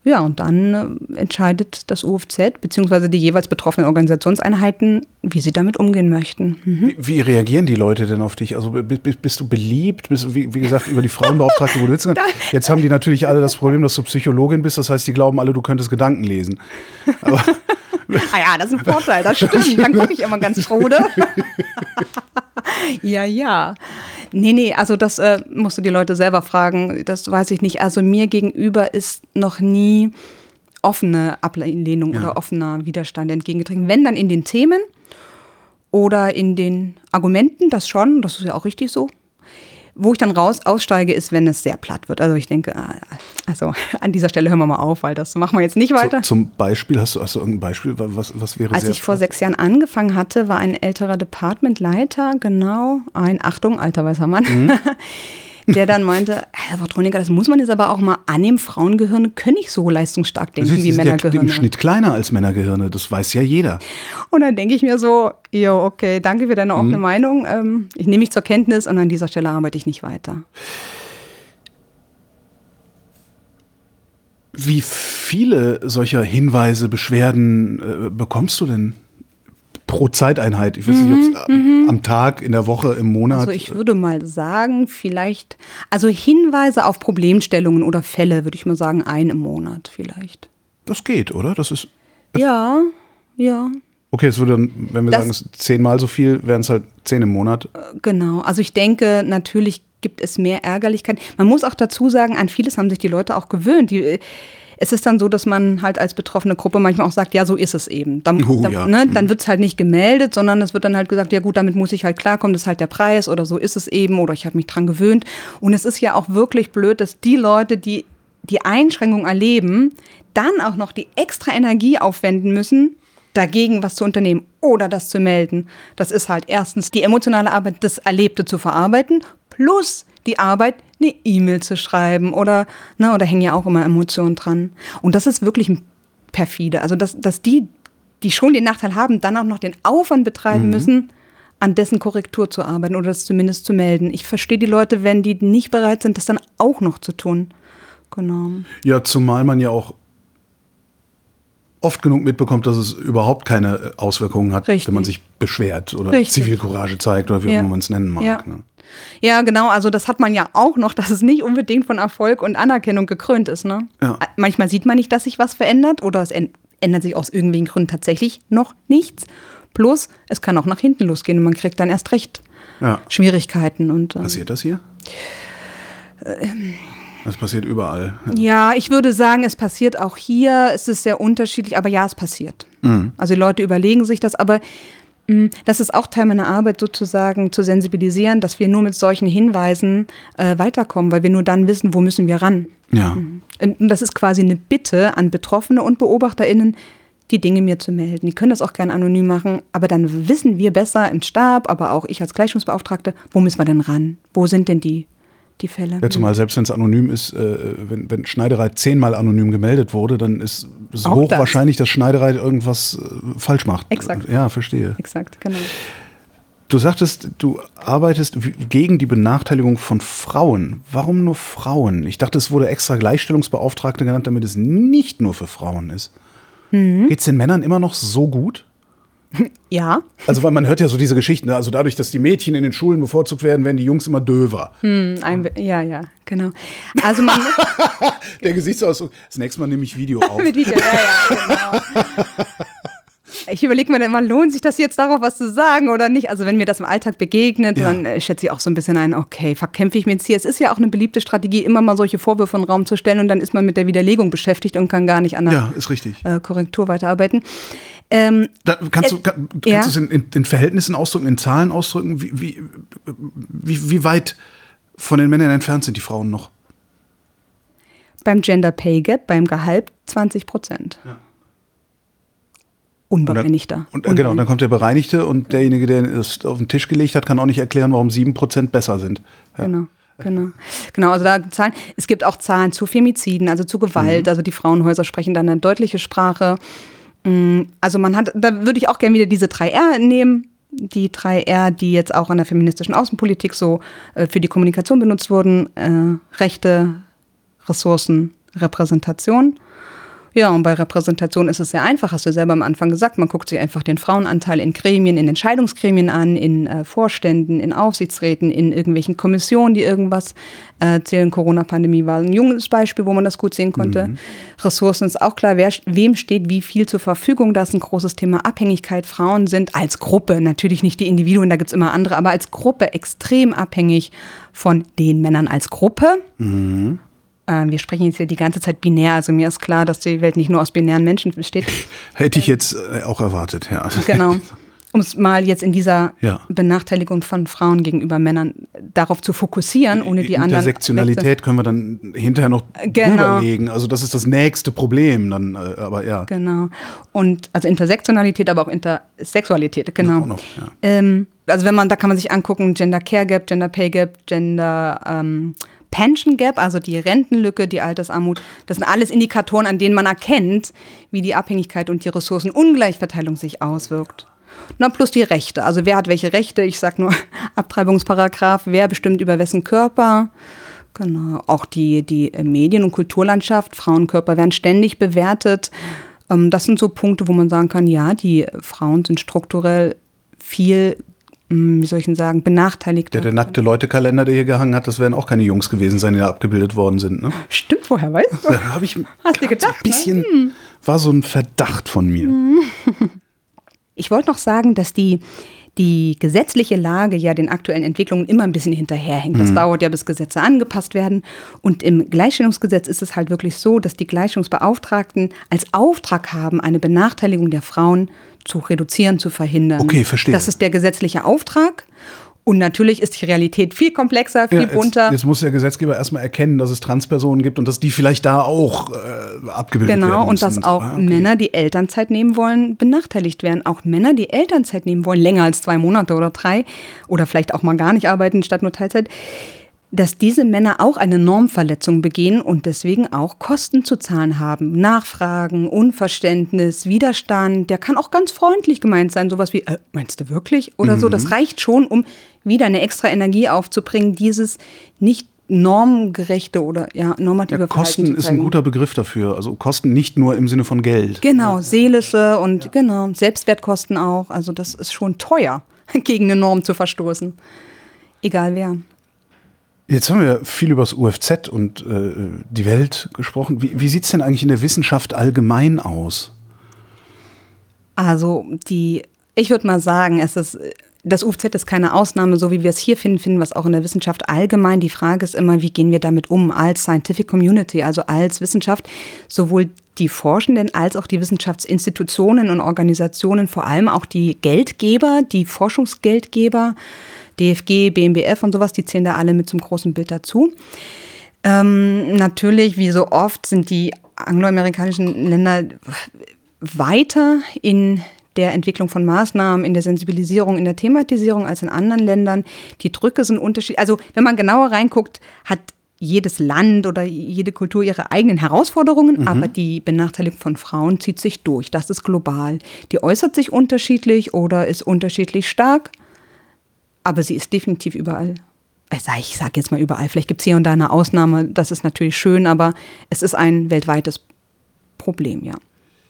S3: Ja, und dann entscheidet das UFZ bzw. die jeweils betroffenen Organisationseinheiten, wie sie damit umgehen möchten.
S1: Wie reagieren die Leute denn auf dich? Also bist du beliebt? Bist du, wie gesagt, über die Frauenbeauftragte, wo du sitzt? Jetzt haben die natürlich alle das Problem, dass du Psychologin bist. Das heißt, die glauben alle, du könntest Gedanken lesen. Aber
S3: Ah ja, das ist ein Vorteil, das stimmt. Dann gucke ich immer ganz frode. Ja. Nee, also das musst du die Leute selber fragen. Das weiß ich nicht. Also mir gegenüber ist noch nie offene Ablehnung oder offener Widerstand entgegengetreten. Wenn, dann in den Themen oder in den Argumenten, das schon. Das ist ja auch richtig so. Wo ich dann aussteige, ist, wenn es sehr platt wird. Also ich denke, also an dieser Stelle hören wir mal auf, weil das machen wir jetzt nicht weiter.
S1: Zum Beispiel, hast du irgendein Beispiel? Was wäre
S3: Als ich vor 6 Jahren angefangen hatte, war ein älterer Departmentleiter, genau, Achtung, alter weißer Mann, der dann meinte, Herr Watronika, das muss man jetzt aber auch mal annehmen, Frauengehirne können nicht so leistungsstark denken wie Männergehirne.
S1: Im Schnitt kleiner als Männergehirne, das weiß ja jeder.
S3: Und dann denke ich mir so, okay, danke für deine offene Meinung, ich nehme mich zur Kenntnis und an dieser Stelle arbeite ich nicht weiter.
S1: Wie viele solcher Hinweise, Beschwerden bekommst du denn pro Zeiteinheit? Ich weiß nicht, ob am Tag, in der Woche, im Monat.
S3: Also ich würde mal sagen, vielleicht, also Hinweise auf Problemstellungen oder Fälle, würde ich mal sagen, 1 im Monat vielleicht.
S1: Das geht, oder? Das ist.
S3: Ja.
S1: Okay, es würde dann, wenn wir sagen, es ist 10-mal so viel, wären es halt 10 im Monat.
S3: Genau, also ich denke, natürlich gibt es mehr Ärgerlichkeit. Man muss auch dazu sagen, an vieles haben sich die Leute auch gewöhnt. Es ist dann so, dass man halt als betroffene Gruppe manchmal auch sagt, ja, so ist es eben. Dann wird es halt nicht gemeldet, sondern es wird dann halt gesagt, ja gut, damit muss ich halt klarkommen, das ist halt der Preis oder so ist es eben oder ich habe mich dran gewöhnt. Und es ist ja auch wirklich blöd, dass die Leute, die die Einschränkung erleben, dann auch noch die extra Energie aufwenden müssen, dagegen was zu unternehmen oder das zu melden. Das ist halt erstens die emotionale Arbeit, das Erlebte zu verarbeiten, plus die Arbeit, eine E-Mail zu schreiben oder hängen ja auch immer Emotionen dran. Und das ist wirklich perfide. Also dass die schon den Nachteil haben, dann auch noch den Aufwand betreiben müssen, an dessen Korrektur zu arbeiten oder das zumindest zu melden. Ich verstehe die Leute, wenn die nicht bereit sind, das dann auch noch zu tun. Genau.
S1: Ja, zumal man ja auch oft genug mitbekommt, dass es überhaupt keine Auswirkungen hat, wenn man sich beschwert oder Zivilcourage zeigt oder wie auch immer man es nennen mag.
S3: Ja.
S1: Ne?
S3: Ja, genau. Also das hat man ja auch noch, dass es nicht unbedingt von Erfolg und Anerkennung gekrönt ist. Ne? Ja. Manchmal sieht man nicht, dass sich was verändert oder es ändert sich aus irgendwelchen Gründen tatsächlich noch nichts. Plus, es kann auch nach hinten losgehen und man kriegt dann erst recht Schwierigkeiten.
S1: Passiert das hier? Das passiert überall.
S3: Ja, ich würde sagen, es passiert auch hier. Es ist sehr unterschiedlich, aber ja, es passiert. Also die Leute überlegen sich das, aber das ist auch Teil meiner Arbeit, sozusagen zu sensibilisieren, dass wir nur mit solchen Hinweisen weiterkommen, weil wir nur dann wissen, wo müssen wir ran.
S1: Ja.
S3: Und das ist quasi eine Bitte an Betroffene und BeobachterInnen, die Dinge mir zu melden. Die können das auch gerne anonym machen, aber dann wissen wir besser im Stab, aber auch ich als Gleichstellungsbeauftragte, wo müssen wir denn ran? Wo sind denn die Fälle?
S1: Ja, zumal selbst wenn es anonym ist, wenn Schneidereit 10-mal anonym gemeldet wurde, dann ist es hochwahrscheinlich, dass Schneidereit irgendwas falsch macht.
S3: Exakt.
S1: Ja, verstehe.
S3: Exakt, genau.
S1: Du sagtest, du arbeitest gegen die Benachteiligung von Frauen. Warum nur Frauen? Ich dachte, es wurde extra Gleichstellungsbeauftragte genannt, damit es nicht nur für Frauen ist. Geht's den Männern immer noch so gut?
S3: Ja.
S1: Also weil man hört ja so diese Geschichten, also dadurch, dass die Mädchen in den Schulen bevorzugt werden, werden die Jungs immer döver.
S3: Ja, genau. Also man
S1: der Gesichtsausdruck. Das nächste Mal nehme ich Video auf.
S3: Mit Video, genau. Ich überlege mir dann immer, lohnt sich das jetzt darauf, was zu sagen oder nicht? Also wenn mir das im Alltag begegnet, dann schätze ich auch so ein bisschen ein, okay, verkämpfe ich mir jetzt hier. Es ist ja auch eine beliebte Strategie, immer mal solche Vorwürfe in den Raum zu stellen und dann ist man mit der Widerlegung beschäftigt und kann gar nicht an der
S1: ist richtig.
S3: Korrektur weiterarbeiten.
S1: Kannst du es in Verhältnissen ausdrücken, in Zahlen ausdrücken? Wie weit von den Männern entfernt sind die Frauen noch?
S3: Beim Gender Pay Gap, beim Gehalt 20%. Ja. Unbereinigter.
S1: Genau, dann kommt der Bereinigte und derjenige, der es auf den Tisch gelegt hat, kann auch nicht erklären, warum 7% besser sind. Ja.
S3: Genau, also da Zahlen. Es gibt auch Zahlen zu Femiziden, also zu Gewalt. Also die Frauenhäuser sprechen dann eine deutliche Sprache. Also da würde ich auch gerne wieder diese 3R nehmen. Die 3R, die jetzt auch in der feministischen Außenpolitik so für die Kommunikation benutzt wurden. Rechte, Ressourcen, Repräsentation. Ja, und bei Repräsentation ist es sehr einfach, hast du selber am Anfang gesagt. Man guckt sich einfach den Frauenanteil in Gremien, in Entscheidungsgremien an, in Vorständen, in Aufsichtsräten, in irgendwelchen Kommissionen, die irgendwas erzählen. Corona-Pandemie war ein junges Beispiel, wo man das gut sehen konnte. Ressourcen ist auch klar, wem steht wie viel zur Verfügung. Das ist ein großes Thema Abhängigkeit. Frauen sind als Gruppe, natürlich nicht die Individuen, da gibt's immer andere, aber als Gruppe extrem abhängig von den Männern als Gruppe. Wir sprechen jetzt hier die ganze Zeit binär, also mir ist klar, dass die Welt nicht nur aus binären Menschen besteht.
S1: Hätte ich jetzt auch erwartet, ja.
S3: Genau. Um es mal jetzt in dieser Benachteiligung von Frauen gegenüber Männern darauf zu fokussieren, ohne die anderen.
S1: Intersektionalität können wir dann hinterher noch drüberlegen. Also das ist das nächste Problem dann, aber ja.
S3: Genau. Und also Intersektionalität, aber auch Intersexualität, genau.
S1: Auch noch, ja.
S3: Also da kann man sich angucken, Gender Care Gap, Gender Pay Gap, Gender Pension Gap, also die Rentenlücke, die Altersarmut, das sind alles Indikatoren, an denen man erkennt, wie die Abhängigkeit und die Ressourcenungleichverteilung sich auswirkt. Na, plus die Rechte. Also wer hat welche Rechte? Ich sag nur Abtreibungsparagraph, wer bestimmt über wessen Körper? Genau. Auch die Medien- und Kulturlandschaft, Frauenkörper werden ständig bewertet. Das sind so Punkte, wo man sagen kann, ja, die Frauen sind strukturell viel, wie soll ich denn sagen, benachteiligt.
S1: Der nackte Leutekalender, der hier gehangen hat, das werden auch keine Jungs gewesen sein, die da abgebildet worden sind, ne?
S3: Stimmt, woher weißt du?
S1: Da habe ich
S3: Hast du gedacht,
S1: ein bisschen, war so ein Verdacht von mir.
S3: Ich wollte noch sagen, dass die gesetzliche Lage ja den aktuellen Entwicklungen immer ein bisschen hinterherhängt. Das dauert ja, bis Gesetze angepasst werden. Und im Gleichstellungsgesetz ist es halt wirklich so, dass die Gleichstellungsbeauftragten als Auftrag haben, eine Benachteiligung der Frauen zu reduzieren, zu verhindern.
S1: Okay, verstehe.
S3: Das ist der gesetzliche Auftrag. Und natürlich ist die Realität viel komplexer, viel bunter.
S1: Jetzt muss der Gesetzgeber erstmal erkennen, dass es Transpersonen gibt und dass die vielleicht da auch abgebildet werden
S3: Genau,
S1: müssen.
S3: und dass auch Männer, die Elternzeit nehmen wollen, benachteiligt werden. Auch Männer, die Elternzeit nehmen wollen, länger als 2 Monate oder 3 oder vielleicht auch mal gar nicht arbeiten statt nur Teilzeit, dass diese Männer auch eine Normverletzung begehen und deswegen auch Kosten zu zahlen haben. Nachfragen, Unverständnis, Widerstand, der kann auch ganz freundlich gemeint sein. Sowas wie, meinst du wirklich? Oder so, das reicht schon, um wieder eine extra Energie aufzubringen, dieses nicht normgerechte oder normative
S1: Kosten
S3: Verhalten zu
S1: ist
S3: zeigen.
S1: ein guter Begriff dafür. Also Kosten nicht nur im Sinne von Geld.
S3: Genau, seelische und genau, Selbstwertkosten auch. Also das ist schon teuer, gegen eine Norm zu verstoßen. Egal wer.
S1: Jetzt haben wir viel über das UFZ und die Welt gesprochen. Wie sieht es denn eigentlich in der Wissenschaft allgemein aus?
S3: Also ich würde mal sagen, das UFZ ist keine Ausnahme, so wie wir es hier finden wir es auch in der Wissenschaft allgemein. Die Frage ist immer, wie gehen wir damit um als Scientific Community, also als Wissenschaft, sowohl die Forschenden als auch die Wissenschaftsinstitutionen und Organisationen, vor allem auch die Geldgeber, die Forschungsgeldgeber, DFG, BMBF und sowas, die zählen da alle mit zum großen Bild dazu. Natürlich, wie so oft, sind die angloamerikanischen Länder weiter in der Entwicklung von Maßnahmen, in der Sensibilisierung, in der Thematisierung als in anderen Ländern. Die Drücke sind unterschiedlich. Also wenn man genauer reinguckt, hat jedes Land oder jede Kultur ihre eigenen Herausforderungen, aber die Benachteiligung von Frauen zieht sich durch. Das ist global. Die äußert sich unterschiedlich oder ist unterschiedlich stark, aber sie ist definitiv überall. Ich sage jetzt mal überall, vielleicht gibt es hier und da eine Ausnahme, das ist natürlich schön, aber es ist ein weltweites Problem, ja.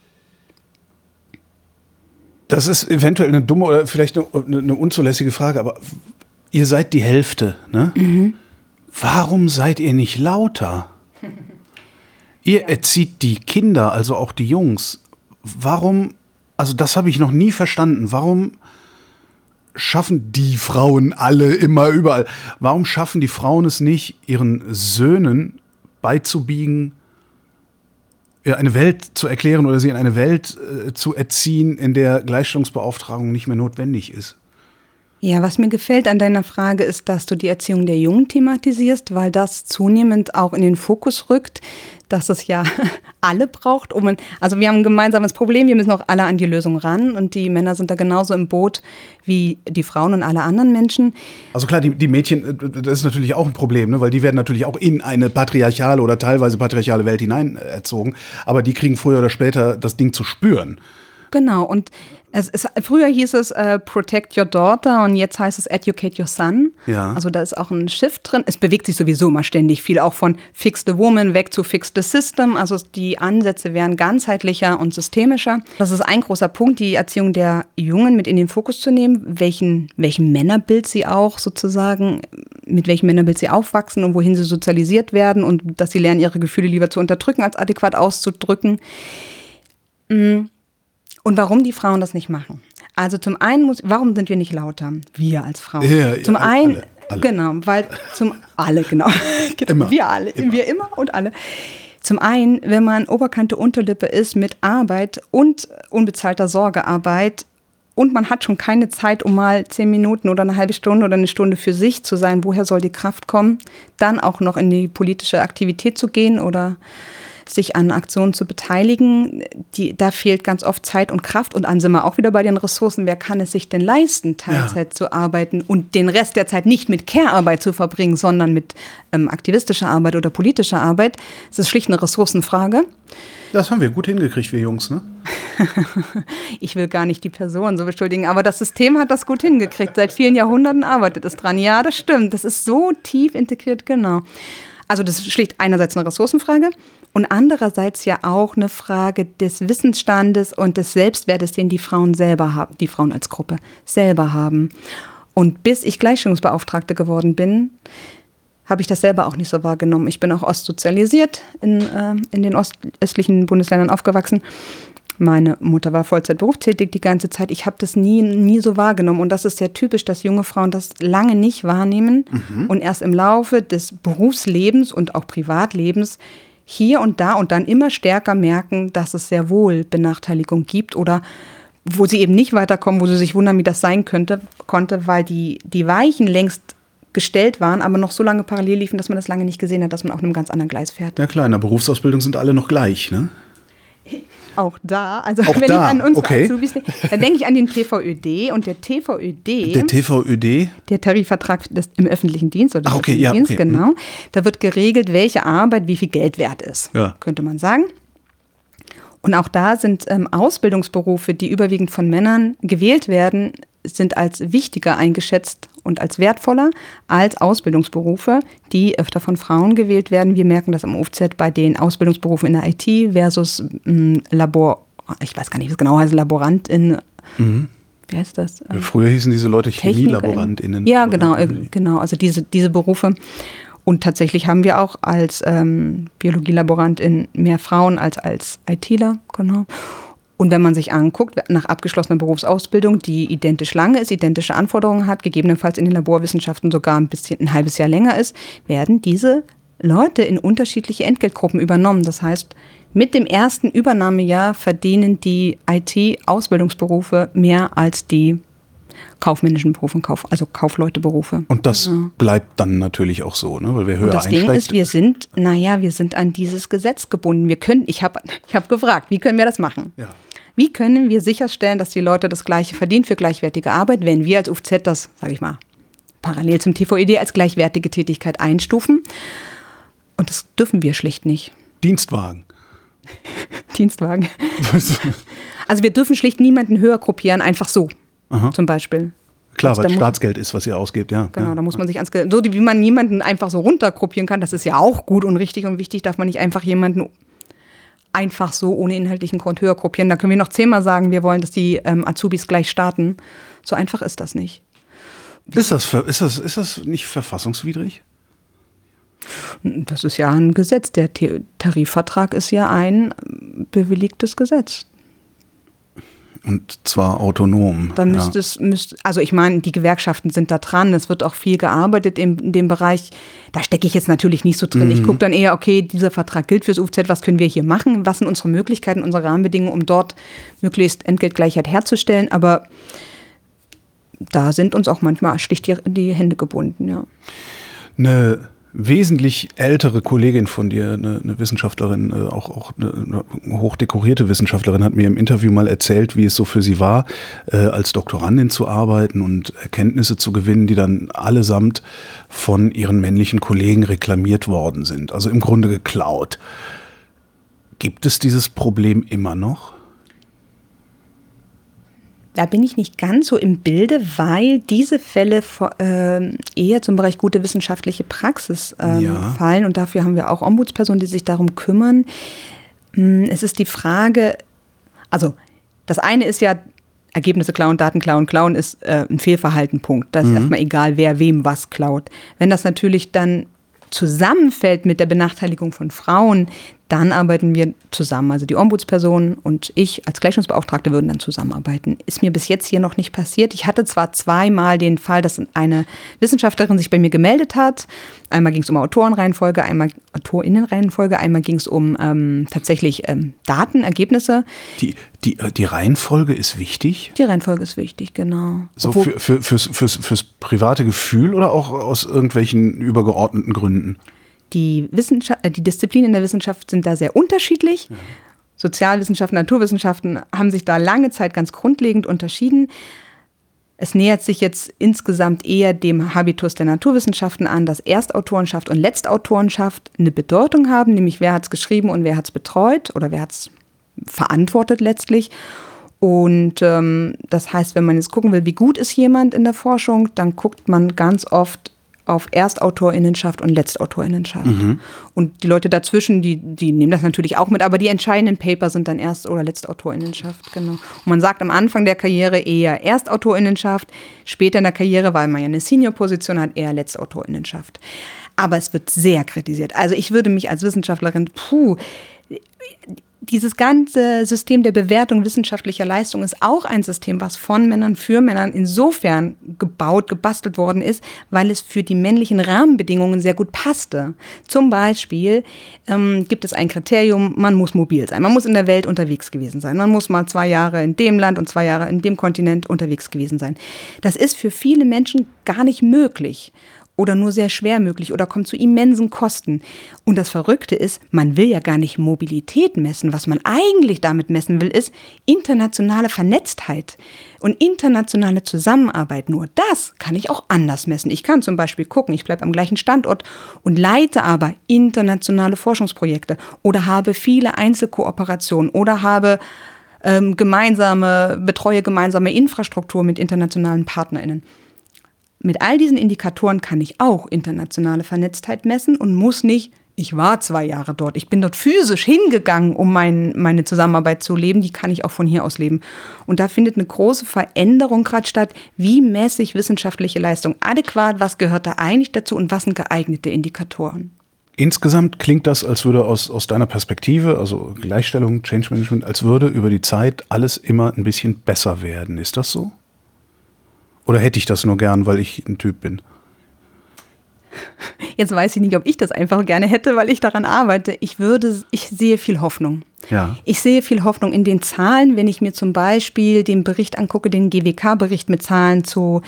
S1: Das ist eventuell eine dumme oder vielleicht eine unzulässige Frage, aber ihr seid die Hälfte, ne? Warum seid ihr nicht lauter? Ihr erzieht die Kinder, also auch die Jungs. Warum, also das habe ich noch nie verstanden, warum schaffen die Frauen alle immer überall? Warum schaffen die Frauen es nicht, ihren Söhnen beizubiegen, eine Welt zu erklären oder sie in eine Welt zu erziehen, in der Gleichstellungsbeauftragung nicht mehr notwendig ist?
S3: Ja, was mir gefällt an deiner Frage ist, dass du die Erziehung der Jungen thematisierst, weil das zunehmend auch in den Fokus rückt, dass es ja alle braucht. Also wir haben ein gemeinsames Problem, wir müssen auch alle an die Lösung ran und die Männer sind da genauso im Boot wie die Frauen und alle anderen Menschen.
S1: Also klar, die Mädchen, das ist natürlich auch ein Problem, ne? Weil die werden natürlich auch in eine patriarchale oder teilweise patriarchale Welt hinein erzogen, aber die kriegen früher oder später das Ding zu spüren.
S3: Genau. Und früher hieß es Protect Your Daughter und jetzt heißt es Educate Your Son.
S1: Ja.
S3: Also da ist auch ein Shift drin. Es bewegt sich sowieso immer ständig viel, auch von Fix the Woman weg zu Fix the System. Also die Ansätze werden ganzheitlicher und systemischer. Das ist ein großer Punkt, die Erziehung der Jungen mit in den Fokus zu nehmen, welchem Männerbild sie auch sozusagen, mit welchem Männerbild sie aufwachsen und wohin sie sozialisiert werden und dass sie lernen, ihre Gefühle lieber zu unterdrücken, als adäquat auszudrücken. Und warum die Frauen das nicht machen. Also zum einen warum sind wir nicht lauter? Wir als Frauen.
S1: Ja,
S3: zum einen,
S1: alle.
S3: genau, weil genau.
S1: Immer.
S3: Wir alle, wir immer und alle. Zum einen, wenn man Oberkante Unterlippe ist mit Arbeit und unbezahlter Sorgearbeit und man hat schon keine Zeit, um mal 10 Minuten oder eine halbe Stunde oder eine Stunde für sich zu sein, woher soll die Kraft kommen, dann auch noch in die politische Aktivität zu gehen oder sich an Aktionen zu beteiligen, da fehlt ganz oft Zeit und Kraft. Und dann sind wir auch wieder bei den Ressourcen. Wer kann es sich denn leisten, Teilzeit zu arbeiten und den Rest der Zeit nicht mit Care-Arbeit zu verbringen, sondern mit aktivistischer Arbeit oder politischer Arbeit? Das ist schlicht eine Ressourcenfrage.
S1: Das haben wir gut hingekriegt, wir Jungs, ne?
S3: Ich will gar nicht die Person so beschuldigen, aber das System hat das gut hingekriegt. Seit vielen Jahrhunderten arbeitet es dran. Ja, das stimmt. Das ist so tief integriert, genau. Also das ist schlicht einerseits eine Ressourcenfrage und andererseits ja auch eine Frage des Wissensstandes und des Selbstwertes, den die Frauen selber haben, die Frauen als Gruppe selber haben. Und bis ich Gleichstellungsbeauftragte geworden bin, habe ich das selber auch nicht so wahrgenommen. Ich bin auch ostsozialisiert, in den östlichen Bundesländern aufgewachsen. Meine Mutter war Vollzeit berufstätig die ganze Zeit. Ich habe das nie so wahrgenommen. Und das ist sehr typisch, dass junge Frauen das lange nicht wahrnehmen und erst im Laufe des Berufslebens und auch Privatlebens hier und da und dann immer stärker merken, dass es sehr wohl Benachteiligung gibt oder wo sie eben nicht weiterkommen, wo sie sich wundern, wie das sein konnte, weil die Weichen längst gestellt waren, aber noch so lange parallel liefen, dass man das lange nicht gesehen hat, dass man auf einem ganz anderen Gleis fährt.
S1: Ja klar, in der Berufsausbildung sind alle noch gleich, ne?
S3: Auch da, also
S1: auch
S3: wenn
S1: da.
S3: ich an uns
S1: Okay.
S3: Azubis denke, dann denke ich an den TVÖD und der TVÖD.
S1: Der TVÖD?
S3: Der Tarifvertrag im öffentlichen Dienst oder
S1: okay,
S3: öffentlichen Dienst,
S1: okay.
S3: Genau. Da wird geregelt, welche Arbeit wie viel Geld wert ist, könnte man sagen. Und auch da sind Ausbildungsberufe, die überwiegend von Männern gewählt werden, sind als wichtiger eingeschätzt und als wertvoller als Ausbildungsberufe, die öfter von Frauen gewählt werden. Wir merken das am UFZ bei den Ausbildungsberufen in der IT versus ich weiß gar nicht, wie es genau heißt, Laborantin. Wie heißt das?
S1: Früher hießen diese Leute Chemielaborantinnen.
S3: Ja, genau, also diese Berufe. Und tatsächlich haben wir auch als Biologielaborantin mehr Frauen als ITler, genau. Und wenn man sich anguckt, nach abgeschlossener Berufsausbildung, die identisch lange ist, identische Anforderungen hat, gegebenenfalls in den Laborwissenschaften sogar ein halbes Jahr länger ist, werden diese Leute in unterschiedliche Entgeltgruppen übernommen. Das heißt, mit dem ersten Übernahmejahr verdienen die IT-Ausbildungsberufe mehr als die kaufmännischen Berufe, also Kaufleuteberufe.
S1: Und das bleibt dann natürlich auch so, ne? Weil wer höher einsteigt.
S3: Das Ding ist, wir sind an dieses Gesetz gebunden. Ich hab gefragt, wie können wir das machen?
S1: Ja.
S3: Wie können wir sicherstellen, dass die Leute das Gleiche verdienen für gleichwertige Arbeit, wenn wir als UFZ das, sage ich mal, parallel zum TVÖD als gleichwertige Tätigkeit einstufen? Und das dürfen wir schlicht nicht.
S1: Dienstwagen.
S3: Dienstwagen. Also wir dürfen schlicht niemanden höher gruppieren, einfach so. Zum Beispiel.
S1: Klar, weil Staatsgeld ist, was ihr ausgebt, ja.
S3: Genau, da muss man sich so wie man niemanden einfach so runtergruppieren kann, das ist ja auch gut und richtig und wichtig, darf man nicht einfach jemanden einfach so ohne inhaltlichen Grund höher gruppieren. Da können wir noch 10-mal sagen, wir wollen, dass die Azubis gleich starten. So einfach ist das nicht.
S1: Ist das nicht verfassungswidrig?
S3: Das ist ja ein Gesetz. Der Tarifvertrag ist ja ein bewilligtes Gesetz.
S1: Und zwar autonom.
S3: Dann also ich meine, die Gewerkschaften sind da dran, es wird auch viel gearbeitet in dem Bereich. Da stecke ich jetzt natürlich nicht so drin. Ich gucke dann eher, okay, dieser Vertrag gilt fürs UFZ, was können wir hier machen? Was sind unsere Möglichkeiten, unsere Rahmenbedingungen, um dort möglichst Entgeltgleichheit herzustellen? Aber da sind uns auch manchmal schlicht die Hände gebunden, ja.
S1: Eine wesentlich ältere Kollegin von dir, eine Wissenschaftlerin, auch eine hochdekorierte Wissenschaftlerin, hat mir im Interview mal erzählt, wie es so für sie war, als Doktorandin zu arbeiten und Erkenntnisse zu gewinnen, die dann allesamt von ihren männlichen Kollegen reklamiert worden sind. Also im Grunde geklaut. Gibt es dieses Problem immer noch?
S3: Da bin ich nicht ganz so im Bilde, weil diese Fälle eher zum Bereich gute wissenschaftliche Praxis fallen. Und dafür haben wir auch Ombudspersonen, die sich darum kümmern. Es ist die Frage, also das eine ist ja, Ergebnisse klauen, Daten klauen. Klauen ist ein Fehlverhalten, Punkt. Das ist erstmal egal, wer wem was klaut. Wenn das natürlich dann zusammenfällt mit der Benachteiligung von Frauen, dann arbeiten wir zusammen. Also die Ombudsperson und ich als Gleichstellungsbeauftragte würden dann zusammenarbeiten. Ist mir bis jetzt hier noch nicht passiert. Ich hatte zwar zweimal den Fall, dass eine Wissenschaftlerin sich bei mir gemeldet hat. Einmal ging es um Autorenreihenfolge, einmal Autorinnenreihenfolge, einmal ging es um tatsächlich Daten, Ergebnisse.
S1: Die Reihenfolge ist wichtig?
S3: Die Reihenfolge ist wichtig, genau.
S1: So fürs private Gefühl oder auch aus irgendwelchen übergeordneten Gründen?
S3: Die Disziplinen in der Wissenschaft sind da sehr unterschiedlich. Ja. Sozialwissenschaften, Naturwissenschaften haben sich da lange Zeit ganz grundlegend unterschieden. Es nähert sich jetzt insgesamt eher dem Habitus der Naturwissenschaften an, dass Erstautorenschaft und Letztautorenschaft eine Bedeutung haben, nämlich wer hat es geschrieben und wer hat es betreut oder wer hat es verantwortet letztlich. Und das heißt, wenn man jetzt gucken will, wie gut ist jemand in der Forschung, dann guckt man ganz oft auf Erstautorinnenschaft und Letztautorinnenschaft. Und die Leute dazwischen, die nehmen das natürlich auch mit, aber die entscheidenden Paper sind dann Erst- oder Letztautorinnenschaft, genau. Und man sagt am Anfang der Karriere eher Erstautorinnenschaft, später in der Karriere, weil man ja eine Senior-Position hat, eher Letztautorinnenschaft. Aber es wird sehr kritisiert. Also ich würde mich als Wissenschaftlerin, dieses ganze System der Bewertung wissenschaftlicher Leistung ist auch ein System, was von Männern für Männern insofern gebastelt worden ist, weil es für die männlichen Rahmenbedingungen sehr gut passte. Zum Beispiel gibt es ein Kriterium, man muss mobil sein, man muss in der Welt unterwegs gewesen sein, man muss mal 2 Jahre in dem Land und 2 Jahre in dem Kontinent unterwegs gewesen sein. Das ist für viele Menschen gar nicht möglich. Oder nur sehr schwer möglich oder kommt zu immensen Kosten. Und das Verrückte ist, man will ja gar nicht Mobilität messen. Was man eigentlich damit messen will, ist internationale Vernetztheit und internationale Zusammenarbeit. Nur das kann ich auch anders messen. Ich kann zum Beispiel gucken, ich bleibe am gleichen Standort und leite aber internationale Forschungsprojekte oder habe viele Einzelkooperationen oder habe betreue gemeinsame Infrastruktur mit internationalen PartnerInnen. Mit all diesen Indikatoren kann ich auch internationale Vernetztheit messen und muss nicht, ich war 2 Jahre dort, ich bin dort physisch hingegangen, um meine Zusammenarbeit zu leben, die kann ich auch von hier aus leben. Und da findet eine große Veränderung gerade statt. Wie messe ich wissenschaftliche Leistung adäquat? Was gehört da eigentlich dazu und was sind geeignete Indikatoren?
S1: Insgesamt klingt das, als würde aus deiner Perspektive, also Gleichstellung, Change Management, als würde über die Zeit alles immer ein bisschen besser werden. Ist das so? Oder hätte ich das nur gern, weil ich ein Typ bin?
S3: Jetzt weiß ich nicht, ob ich das einfach gerne hätte, weil ich daran arbeite. Ich sehe viel Hoffnung.
S1: Ja.
S3: Ich sehe viel Hoffnung in den Zahlen, wenn ich mir zum Beispiel den Bericht angucke, den GWK-Bericht mit Zahlen zu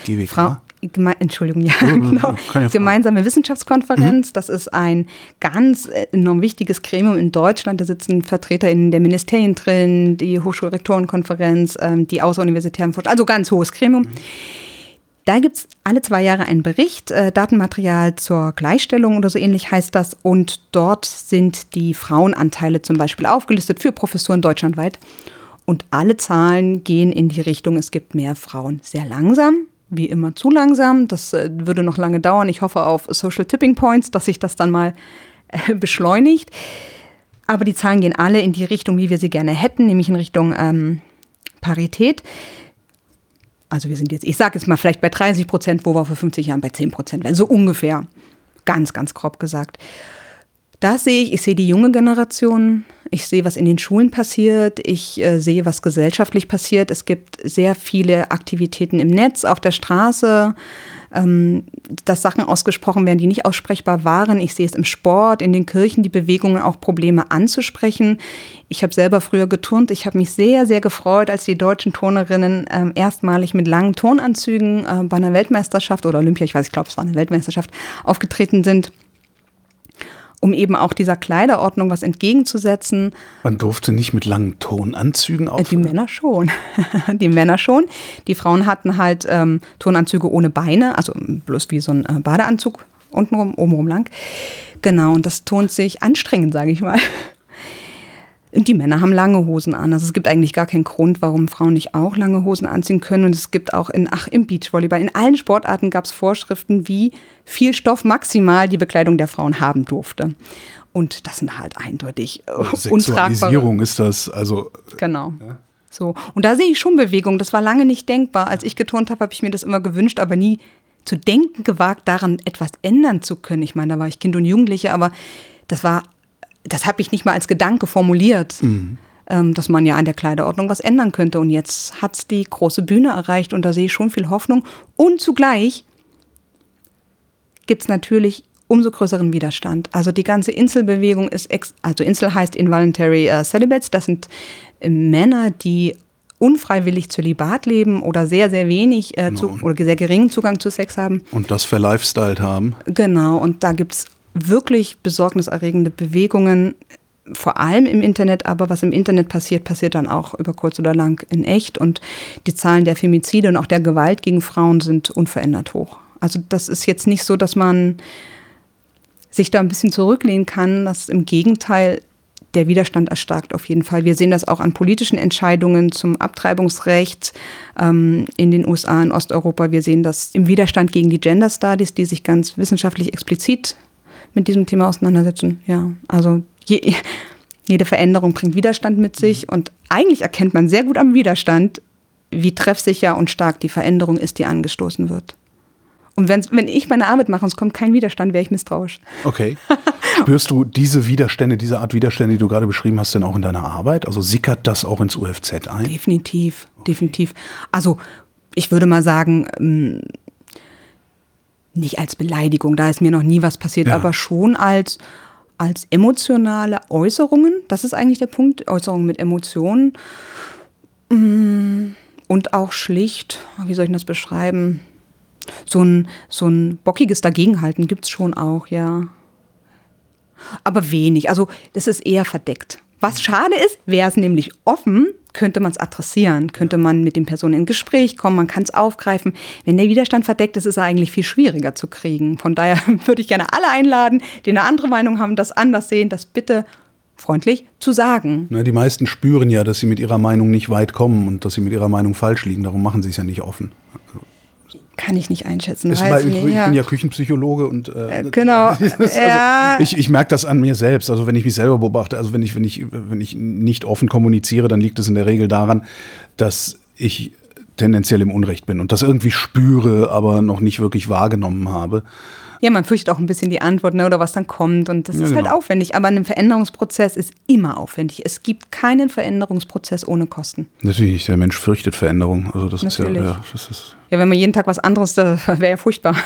S3: Gemeinsame Wissenschaftskonferenz. Das ist ein ganz enorm wichtiges Gremium in Deutschland. Da sitzen VertreterInnen der Ministerien drin, die Hochschulrektorenkonferenz, die außeruniversitären Forscher, also ganz hohes Gremium. Da gibt es alle 2 Jahre einen Bericht, Datenmaterial zur Gleichstellung oder so ähnlich heißt das. Und dort sind die Frauenanteile zum Beispiel aufgelistet für Professuren deutschlandweit. Und alle Zahlen gehen in die Richtung, es gibt mehr Frauen. Sehr langsam, wie immer zu langsam. Das würde noch lange dauern. Ich hoffe auf Social Tipping Points, dass sich das dann mal beschleunigt. Aber die Zahlen gehen alle in die Richtung, wie wir sie gerne hätten, nämlich in Richtung Parität. Also wir sind jetzt, ich sage jetzt mal vielleicht bei 30%, wo wir vor 50 Jahren bei 10% wären. So ungefähr, ganz, ganz grob gesagt. Das sehe ich sehe die junge Generation, ich sehe, was in den Schulen passiert, ich sehe, was gesellschaftlich passiert. Es gibt sehr viele Aktivitäten im Netz, auf der Straße, dass Sachen ausgesprochen werden, die nicht aussprechbar waren. Ich sehe es im Sport, in den Kirchen, die Bewegungen, auch Probleme anzusprechen. Ich habe selber früher geturnt. Ich habe mich sehr, sehr gefreut, als die deutschen Turnerinnen erstmalig mit langen Turnanzügen bei einer Weltmeisterschaft oder Olympia, ich glaube, es war eine Weltmeisterschaft, aufgetreten sind, um eben auch dieser Kleiderordnung was entgegenzusetzen.
S1: Man durfte nicht mit langen Turnanzügen auftreten?
S3: Die Männer schon. Die Männer schon. Die Frauen hatten halt Turnanzüge ohne Beine, also bloß wie so ein Badeanzug untenrum, obenrum lang. Genau, und das turnt sich anstrengend, sage ich mal. Und die Männer haben lange Hosen an. Also es gibt eigentlich gar keinen Grund, warum Frauen nicht auch lange Hosen anziehen können. Und es gibt auch im Beachvolleyball, in allen Sportarten gab es Vorschriften, wie viel Stoff maximal die Bekleidung der Frauen haben durfte. Und das sind halt eindeutig
S1: Sexualisierung ist das, also.
S3: Genau. Ja. So. Und da sehe ich schon Bewegung. Das war lange nicht denkbar. Als ich geturnt habe, habe ich mir das immer gewünscht, aber nie zu denken gewagt, daran etwas ändern zu können. Ich meine, da war ich Kind und Jugendliche, aber das habe ich nicht mal als Gedanke formuliert, dass man ja an der Kleiderordnung was ändern könnte. Und jetzt hat es die große Bühne erreicht und da sehe ich schon viel Hoffnung. Und zugleich gibt es natürlich umso größeren Widerstand. Also die ganze Inselbewegung ist, also Insel heißt Involuntary Celibates, das sind Männer, die unfreiwillig Zölibat leben oder sehr, sehr wenig oder sehr geringen Zugang zu Sex haben.
S1: Und das verlifestyled haben.
S3: Genau, und da gibt es wirklich besorgniserregende Bewegungen, vor allem im Internet, aber was im Internet passiert, passiert dann auch über kurz oder lang in echt. Und die Zahlen der Femizide und auch der Gewalt gegen Frauen sind unverändert hoch. Also das ist jetzt nicht so, dass man sich da ein bisschen zurücklehnen kann. Das ist im Gegenteil, der Widerstand erstarkt auf jeden Fall. Wir sehen das auch an politischen Entscheidungen zum Abtreibungsrecht in den USA, in Osteuropa. Wir sehen das im Widerstand gegen die Gender Studies, die sich ganz wissenschaftlich explizit mit diesem Thema auseinandersetzen. Ja, also jede Veränderung bringt Widerstand mit sich und eigentlich erkennt man sehr gut am Widerstand, wie treffsicher und stark die Veränderung ist, die angestoßen wird. Und wenn ich meine Arbeit mache und es kommt kein Widerstand, wäre ich misstrauisch.
S1: Okay. Spürst du diese Widerstände, diese Art Widerstände, die du gerade beschrieben hast, denn auch in deiner Arbeit? Also sickert das auch ins UFZ ein?
S3: Definitiv, definitiv. Also ich würde mal sagen, nicht als Beleidigung, da ist mir noch nie was passiert, aber schon als emotionale Äußerungen. Das ist eigentlich der Punkt, Äußerungen mit Emotionen. Und auch schlicht, wie soll ich das beschreiben? So ein bockiges Dagegenhalten gibt es schon auch, ja. Aber wenig, also das ist eher verdeckt. Was schade ist, wäre es nämlich offen, könnte man es adressieren, könnte man mit den Personen in Gespräch kommen, man kann es aufgreifen. Wenn der Widerstand verdeckt ist, ist er eigentlich viel schwieriger zu kriegen. Von daher würde ich gerne alle einladen, die eine andere Meinung haben, das anders sehen, das bitte freundlich zu sagen.
S1: Na, die meisten spüren ja, dass sie mit ihrer Meinung nicht weit kommen und dass sie mit ihrer Meinung falsch liegen. Darum machen sie es ja nicht offen.
S3: Kann ich nicht einschätzen.
S1: Ich bin ja Küchenpsychologe und
S3: genau.
S1: Also, ich merke das an mir selbst. Also wenn ich mich selber beobachte, also wenn ich nicht offen kommuniziere, dann liegt es in der Regel daran, dass ich tendenziell im Unrecht bin und das irgendwie spüre, aber noch nicht wirklich wahrgenommen habe.
S3: Ja, man fürchtet auch ein bisschen die Antwort, ne, oder was dann kommt. Und das ist halt aufwendig. Aber ein Veränderungsprozess ist immer aufwendig. Es gibt keinen Veränderungsprozess ohne Kosten.
S1: Natürlich, der Mensch fürchtet Veränderung. Also das
S3: Natürlich.
S1: ist ja, das ist.
S3: Ja, wenn man jeden Tag was anderes, das wäre ja furchtbar.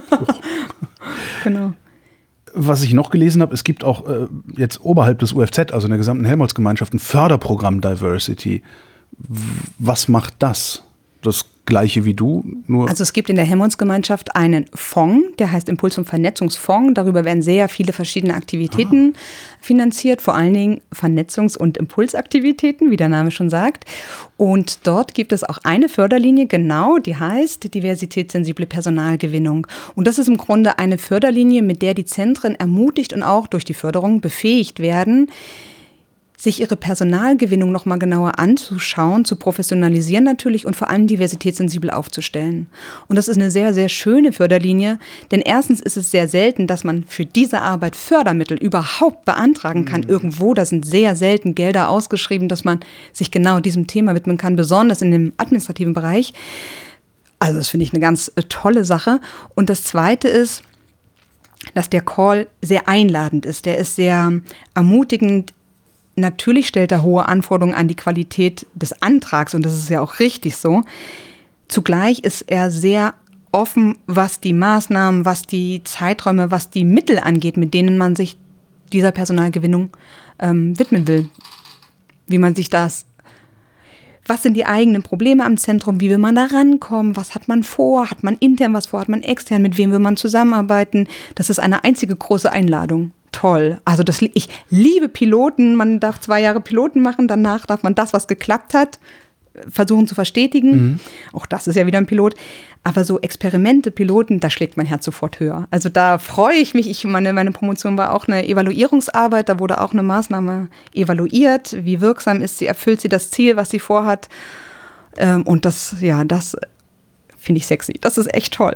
S3: Genau.
S1: Was ich noch gelesen habe, es gibt auch jetzt oberhalb des UFZ, also in der gesamten Helmholtz-Gemeinschaft, ein Förderprogramm Diversity. Was macht das? Das Gleiche wie du, nur. Also
S3: es gibt in der Helmholtz-Gemeinschaft einen Fonds, der heißt Impuls- und Vernetzungsfonds. Darüber werden sehr viele verschiedene Aktivitäten finanziert, vor allen Dingen Vernetzungs- und Impulsaktivitäten, wie der Name schon sagt. Und dort gibt es auch eine Förderlinie, genau, die heißt diversitätssensible Personalgewinnung. Und das ist im Grunde eine Förderlinie, mit der die Zentren ermutigt und auch durch die Förderung befähigt werden, sich ihre Personalgewinnung noch mal genauer anzuschauen, zu professionalisieren natürlich und vor allem diversitätssensibel aufzustellen. Und das ist eine sehr, sehr schöne Förderlinie, denn erstens ist es sehr selten, dass man für diese Arbeit Fördermittel überhaupt beantragen kann. Irgendwo, da sind sehr selten Gelder ausgeschrieben, dass man sich genau diesem Thema widmen kann, besonders in dem administrativen Bereich. Also das finde ich eine ganz tolle Sache. Und das Zweite ist, dass der Call sehr einladend ist. Der ist sehr ermutigend. Natürlich stellt er hohe Anforderungen an die Qualität des Antrags und das ist ja auch richtig so. Zugleich ist er sehr offen, was die Maßnahmen, was die Zeiträume, was die Mittel angeht, mit denen man sich dieser Personalgewinnung widmen will. Wie man sich das, was sind die eigenen Probleme am Zentrum, wie will man da rankommen, was hat man vor, hat man intern was vor, hat man extern, mit wem will man zusammenarbeiten. Das ist eine einzige große Einladung. Toll. Also ich liebe Piloten. Man darf 2 Jahre Piloten machen, danach darf man das, was geklappt hat, versuchen zu verstetigen. Auch das ist ja wieder ein Pilot. Aber so Experimente, Piloten, da schlägt mein Herz sofort höher. Also da freue ich mich. Meine Promotion war auch eine Evaluierungsarbeit. Da wurde auch eine Maßnahme evaluiert. Wie wirksam ist sie? Erfüllt sie das Ziel, was sie vorhat? Und das finde ich sexy. Das ist echt toll.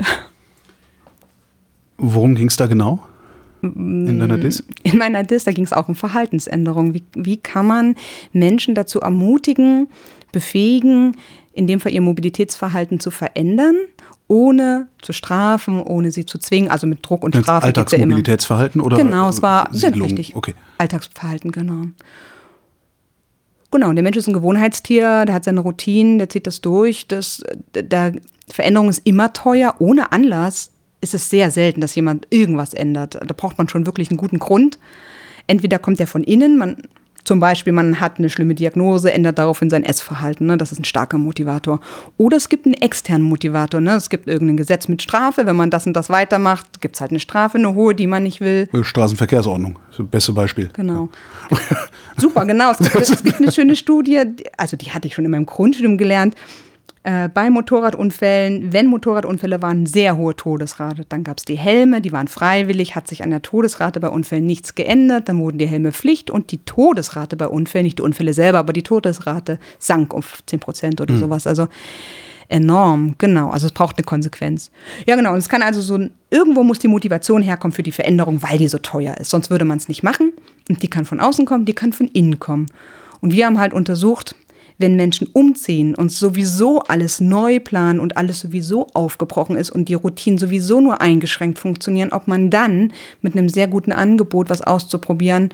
S1: Worum ging es da genau? In deiner Diss?
S3: In meiner Diss, da ging es auch um Verhaltensänderung. Wie kann man Menschen dazu ermutigen, befähigen, in dem Fall ihr Mobilitätsverhalten zu verändern, ohne zu strafen, ohne sie zu zwingen, also mit Druck und Strafe.
S1: Alltagsmobilitätsverhalten oder?
S3: Genau, es war richtig.
S1: Okay.
S3: Alltagsverhalten, genau. Genau, und der Mensch ist ein Gewohnheitstier, der hat seine Routinen, der zieht das durch. Veränderung ist immer teuer. Ohne Anlass ist es sehr selten, dass jemand irgendwas ändert. Da braucht man schon wirklich einen guten Grund. Entweder kommt der von innen, zum Beispiel, man hat eine schlimme Diagnose, ändert daraufhin sein Essverhalten. Ne? Das ist ein starker Motivator. Oder es gibt einen externen Motivator. Ne? Es gibt irgendein Gesetz mit Strafe. Wenn man das und das weitermacht, gibt es halt eine Strafe, eine hohe, die man nicht will.
S1: Straßenverkehrsordnung, das ist das beste Beispiel.
S3: Genau. Ja. Super, genau. Es gibt eine schöne Studie, also die hatte ich schon in meinem Grundstudium gelernt. Bei Motorradunfällen, wenn Motorradunfälle waren, sehr hohe Todesrate. Dann gab es die Helme, die waren freiwillig, hat sich an der Todesrate bei Unfällen nichts geändert. Dann wurden die Helme Pflicht und die Todesrate bei Unfällen, nicht die Unfälle selber, aber die Todesrate sank um 10% oder sowas. Also enorm, genau. Also es braucht eine Konsequenz. Ja, genau. Und es kann also irgendwo muss die Motivation herkommen für die Veränderung, weil die so teuer ist. Sonst würde man es nicht machen. Und die kann von außen kommen, die kann von innen kommen. Und wir haben halt untersucht, wenn Menschen umziehen und sowieso alles neu planen und alles sowieso aufgebrochen ist und die Routinen sowieso nur eingeschränkt funktionieren, ob man dann mit einem sehr guten Angebot, was auszuprobieren,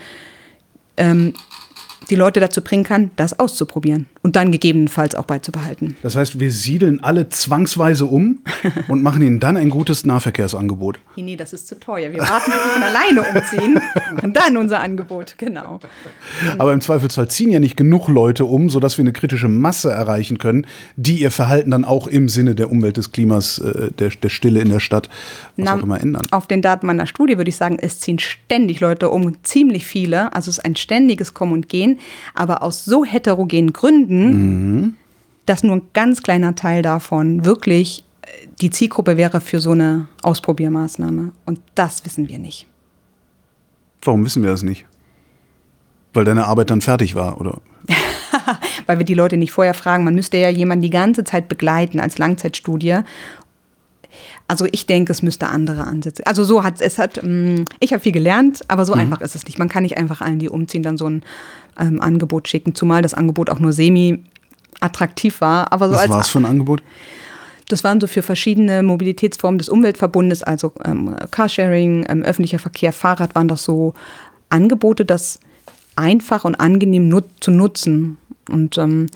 S3: die Leute dazu bringen kann, das auszuprobieren und dann gegebenenfalls auch beizubehalten.
S1: Das heißt, wir siedeln alle zwangsweise um und machen ihnen dann ein gutes Nahverkehrsangebot.
S3: Nee, das ist zu teuer. Wir warten, bis sie von alleine umziehen und dann unser Angebot, genau.
S1: Aber im Zweifelsfall ziehen ja nicht genug Leute um, sodass wir eine kritische Masse erreichen können, die ihr Verhalten dann auch im Sinne der Umwelt, des Klimas, der Stille in der Stadt, auch immer ändern.
S3: Auf den Daten meiner Studie würde ich sagen, es ziehen ständig Leute um, ziemlich viele. Also es ist ein ständiges Kommen und Gehen. Aber aus so heterogenen Gründen, dass nur ein ganz kleiner Teil davon wirklich die Zielgruppe wäre für so eine Ausprobiermaßnahme. Und das wissen wir nicht.
S1: Warum wissen wir das nicht? Weil deine Arbeit dann fertig war, oder?
S3: Weil wir die Leute nicht vorher fragen. Man müsste ja jemanden die ganze Zeit begleiten als Langzeitstudie. Also ich denke, es müsste andere Ansätze. Also ich habe viel gelernt, aber so einfach ist es nicht. Man kann nicht einfach allen, die umziehen, dann so ein Angebot schicken, zumal das Angebot auch nur semi-attraktiv war. Aber so
S1: Was war es für ein Angebot?
S3: Das waren so für verschiedene Mobilitätsformen des Umweltverbundes, also Carsharing, öffentlicher Verkehr, Fahrrad, waren das so Angebote, das einfach und angenehm zu nutzen. Und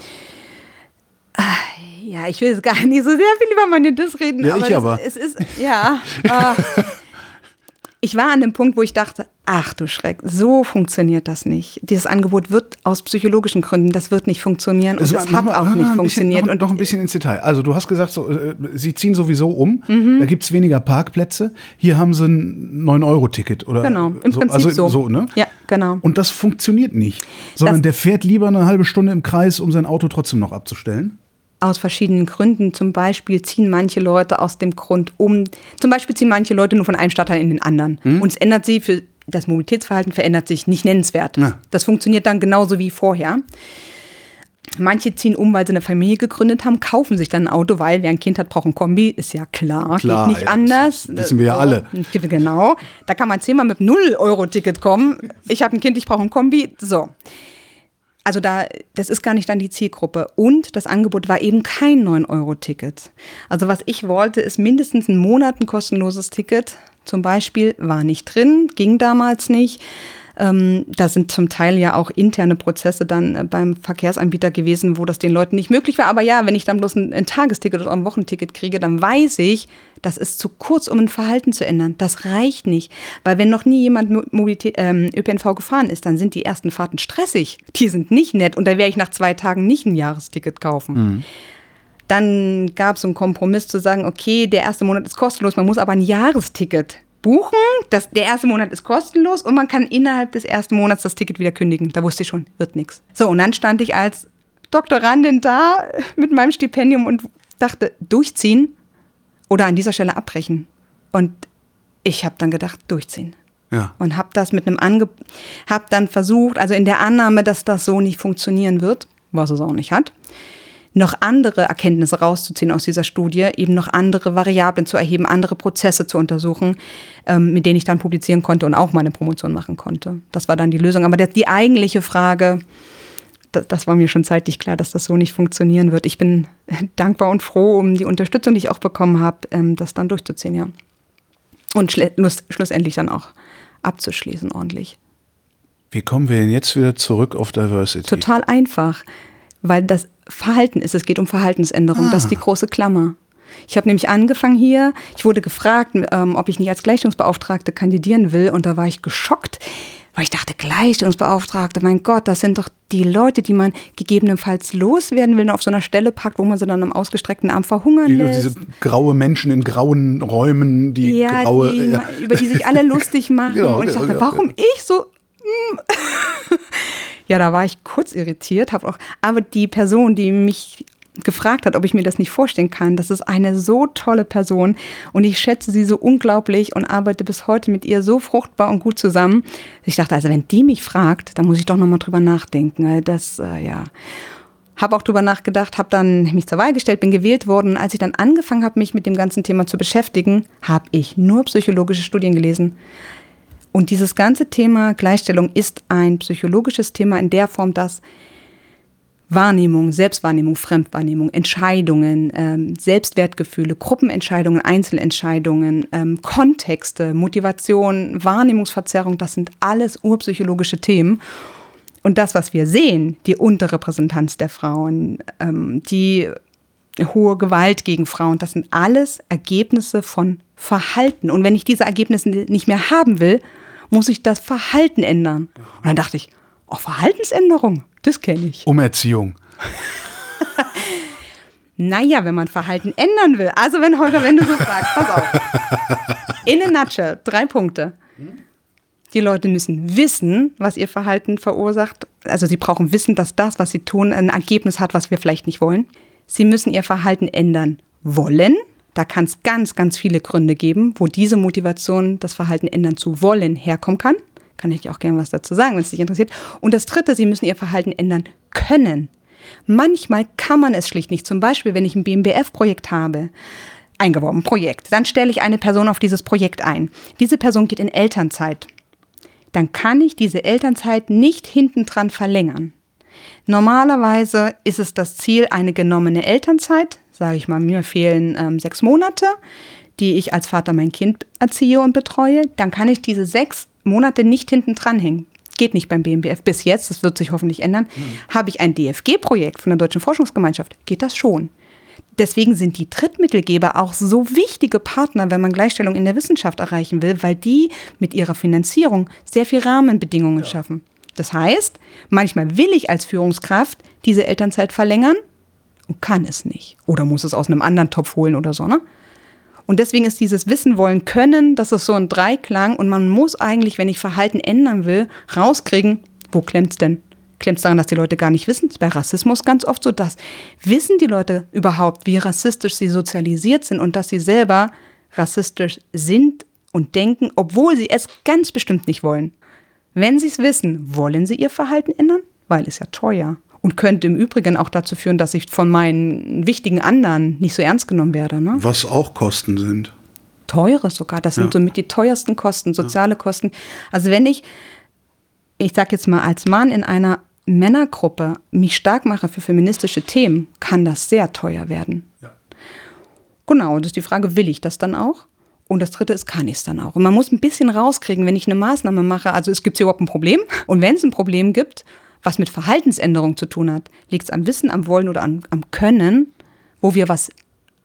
S3: ja, ich will jetzt gar nicht so sehr viel über meine Diss reden.
S1: Ja,
S3: es ist, ja. Ich war an dem Punkt, wo ich dachte, ach du Schreck, so funktioniert das nicht. Dieses Angebot wird aus psychologischen Gründen, das wird nicht funktionieren und es hat auch nicht funktioniert.
S1: Noch ein bisschen ins Detail. Also du hast gesagt, sie ziehen sowieso um, da gibt es weniger Parkplätze. Hier haben sie ein 9-Euro-Ticket.
S3: Genau, im Prinzip so.
S1: Ne?
S3: Ja, genau.
S1: Und das funktioniert nicht, sondern der fährt lieber eine halbe Stunde im Kreis, um sein Auto trotzdem noch abzustellen.
S3: Aus verschiedenen Gründen. Zum Beispiel ziehen manche Leute aus dem Grund um. Zum Beispiel ziehen manche Leute nur von einem Stadtteil in den anderen. Und es ändert sich, für das Mobilitätsverhalten verändert sich nicht nennenswert. Ja. Das funktioniert dann genauso wie vorher. Manche ziehen um, weil sie eine Familie gegründet haben, kaufen sich dann ein Auto, weil wer ein Kind hat, braucht ein Kombi. Ist ja klar, geht nicht anders.
S1: Das wissen wir ja alle.
S3: Genau. Da kann man 10-mal mit 0-Euro-Ticket kommen. Ich habe ein Kind, ich brauche ein Kombi. So. Also das ist gar nicht dann die Zielgruppe. Und das Angebot war eben kein 9-Euro-Ticket. Also was ich wollte, ist mindestens einen Monat ein kostenloses Ticket. Zum Beispiel war nicht drin, ging damals nicht. Da sind zum Teil ja auch interne Prozesse dann beim Verkehrsanbieter gewesen, wo das den Leuten nicht möglich war. Aber ja, wenn ich dann bloß ein Tagesticket oder ein Wochenticket kriege, dann weiß ich, das ist zu kurz, um ein Verhalten zu ändern. Das reicht nicht. Weil wenn noch nie jemand ÖPNV gefahren ist, dann sind die ersten Fahrten stressig. Die sind nicht nett. Und da werde ich nach 2 Tagen nicht ein Jahresticket kaufen. Dann gab es einen Kompromiss zu sagen, okay, der erste Monat ist kostenlos, man muss aber ein Jahresticket buchen. Der erste Monat ist kostenlos und man kann innerhalb des ersten Monats das Ticket wieder kündigen. Da wusste ich schon, wird nichts. So, und dann stand ich als Doktorandin da mit meinem Stipendium und dachte, durchziehen oder an dieser Stelle abbrechen. Und ich habe dann gedacht, durchziehen.
S1: Ja.
S3: Und habe das mit habe dann versucht, also in der Annahme, dass das so nicht funktionieren wird, was es auch nicht hat, noch andere Erkenntnisse rauszuziehen aus dieser Studie, eben noch andere Variablen zu erheben, andere Prozesse zu untersuchen, mit denen ich dann publizieren konnte und auch meine Promotion machen konnte. Das war dann die Lösung. Aber die eigentliche Frage, das war mir schon zeitlich klar, dass das so nicht funktionieren wird. Ich bin dankbar und froh um die Unterstützung, die ich auch bekommen habe, das dann durchzuziehen, ja. Und schlussendlich dann auch abzuschließen ordentlich.
S1: Wie kommen wir denn jetzt wieder zurück auf Diversity?
S3: Total einfach, weil das Verhalten ist. Es geht um Verhaltensänderung. Das ist die große Klammer. Ich habe nämlich angefangen hier, ich wurde gefragt, ob ich nicht als Gleichstellungsbeauftragte kandidieren will. Und da war ich geschockt, weil ich dachte, Gleichstellungsbeauftragte, mein Gott, das sind doch die Leute, die man gegebenenfalls loswerden will und auf so einer Stelle packt, wo man sie dann am ausgestreckten Arm verhungern lässt.
S1: Diese graue Menschen in grauen Räumen,
S3: über die sich alle lustig machen.
S1: Ja,
S3: und ich dachte, warum ich so... Ja, da war ich kurz irritiert, aber die Person, die mich gefragt hat, ob ich mir das nicht vorstellen kann, das ist eine so tolle Person und ich schätze sie so unglaublich und arbeite bis heute mit ihr so fruchtbar und gut zusammen. Ich dachte, also wenn die mich fragt, dann muss ich doch nochmal drüber nachdenken. Habe auch drüber nachgedacht, habe dann mich zur Wahl gestellt, bin gewählt worden. Als ich dann angefangen habe, mich mit dem ganzen Thema zu beschäftigen, habe ich nur psychologische Studien gelesen. Und dieses ganze Thema Gleichstellung ist ein psychologisches Thema in der Form, dass Wahrnehmung, Selbstwahrnehmung, Fremdwahrnehmung, Entscheidungen, Selbstwertgefühle, Gruppenentscheidungen, Einzelentscheidungen, Kontexte, Motivation, Wahrnehmungsverzerrung, das sind alles urpsychologische Themen. Und das, was wir sehen, die Unterrepräsentanz der Frauen, die hohe Gewalt gegen Frauen, das sind alles Ergebnisse von Verhalten. Und wenn ich diese Ergebnisse nicht mehr haben will, muss ich das Verhalten ändern. Und dann dachte ich, Verhaltensänderung, das kenne ich.
S1: Umerziehung.
S3: Naja, wenn man Verhalten ändern will. Also wenn du so fragst, pass auf. In a nutshell, 3 Punkte. Die Leute müssen wissen, was ihr Verhalten verursacht. Also sie brauchen Wissen, dass das, was sie tun, ein Ergebnis hat, was wir vielleicht nicht wollen. Sie müssen ihr Verhalten ändern wollen. Da kann es ganz, ganz viele Gründe geben, wo diese Motivation, das Verhalten ändern zu wollen, herkommen kann. Kann ich auch gerne was dazu sagen, wenn es dich interessiert. Und das Dritte, sie müssen ihr Verhalten ändern können. Manchmal kann man es schlicht nicht. Zum Beispiel, wenn ich ein BMBF-Projekt habe, eingeworben Projekt, dann stelle ich eine Person auf dieses Projekt ein. Diese Person geht in Elternzeit. Dann kann ich diese Elternzeit nicht hintendran verlängern. Normalerweise ist es das Ziel, eine genommene Elternzeit, sage ich mal, mir fehlen 6 Monate, die ich als Vater mein Kind erziehe und betreue, dann kann ich diese 6 Monate nicht hinten dranhängen. Geht nicht beim BMBF bis jetzt, das wird sich hoffentlich ändern. Habe ich ein DFG-Projekt von der Deutschen Forschungsgemeinschaft, geht das schon. Deswegen sind die Drittmittelgeber auch so wichtige Partner, wenn man Gleichstellung in der Wissenschaft erreichen will, weil die mit ihrer Finanzierung sehr viel Rahmenbedingungen schaffen. Das heißt, manchmal will ich als Führungskraft diese Elternzeit verlängern und kann es nicht. Oder muss es aus einem anderen Topf holen oder so, ne? Und deswegen ist dieses Wissen, Wollen, Können, das ist so ein Dreiklang. Und man muss eigentlich, wenn ich Verhalten ändern will, rauskriegen, wo klemmt's denn? Klemmt's daran, dass die Leute gar nicht wissen? Das ist bei Rassismus ganz oft so, dass wissen die Leute überhaupt, wie rassistisch sie sozialisiert sind und dass sie selber rassistisch sind und denken, obwohl sie es ganz bestimmt nicht wollen. Wenn sie es wissen, wollen sie ihr Verhalten ändern? Weil es ja teuer. Und könnte im Übrigen auch dazu führen, dass ich von meinen wichtigen anderen nicht so ernst genommen werde. Ne?
S1: Was auch Kosten sind.
S3: Teure sogar, das sind somit die teuersten Kosten, soziale Kosten. Also wenn ich sage jetzt mal als Mann in einer Männergruppe mich stark mache für feministische Themen, kann das sehr teuer werden. Ja. Genau, und das ist die Frage, will ich das dann auch? Und das Dritte ist, kann ich es dann auch? Und man muss ein bisschen rauskriegen, wenn ich eine Maßnahme mache, also es gibt hier überhaupt ein Problem. Und wenn es ein Problem gibt, was mit Verhaltensänderung zu tun hat, liegt es am Wissen, am Wollen oder am Können, wo wir was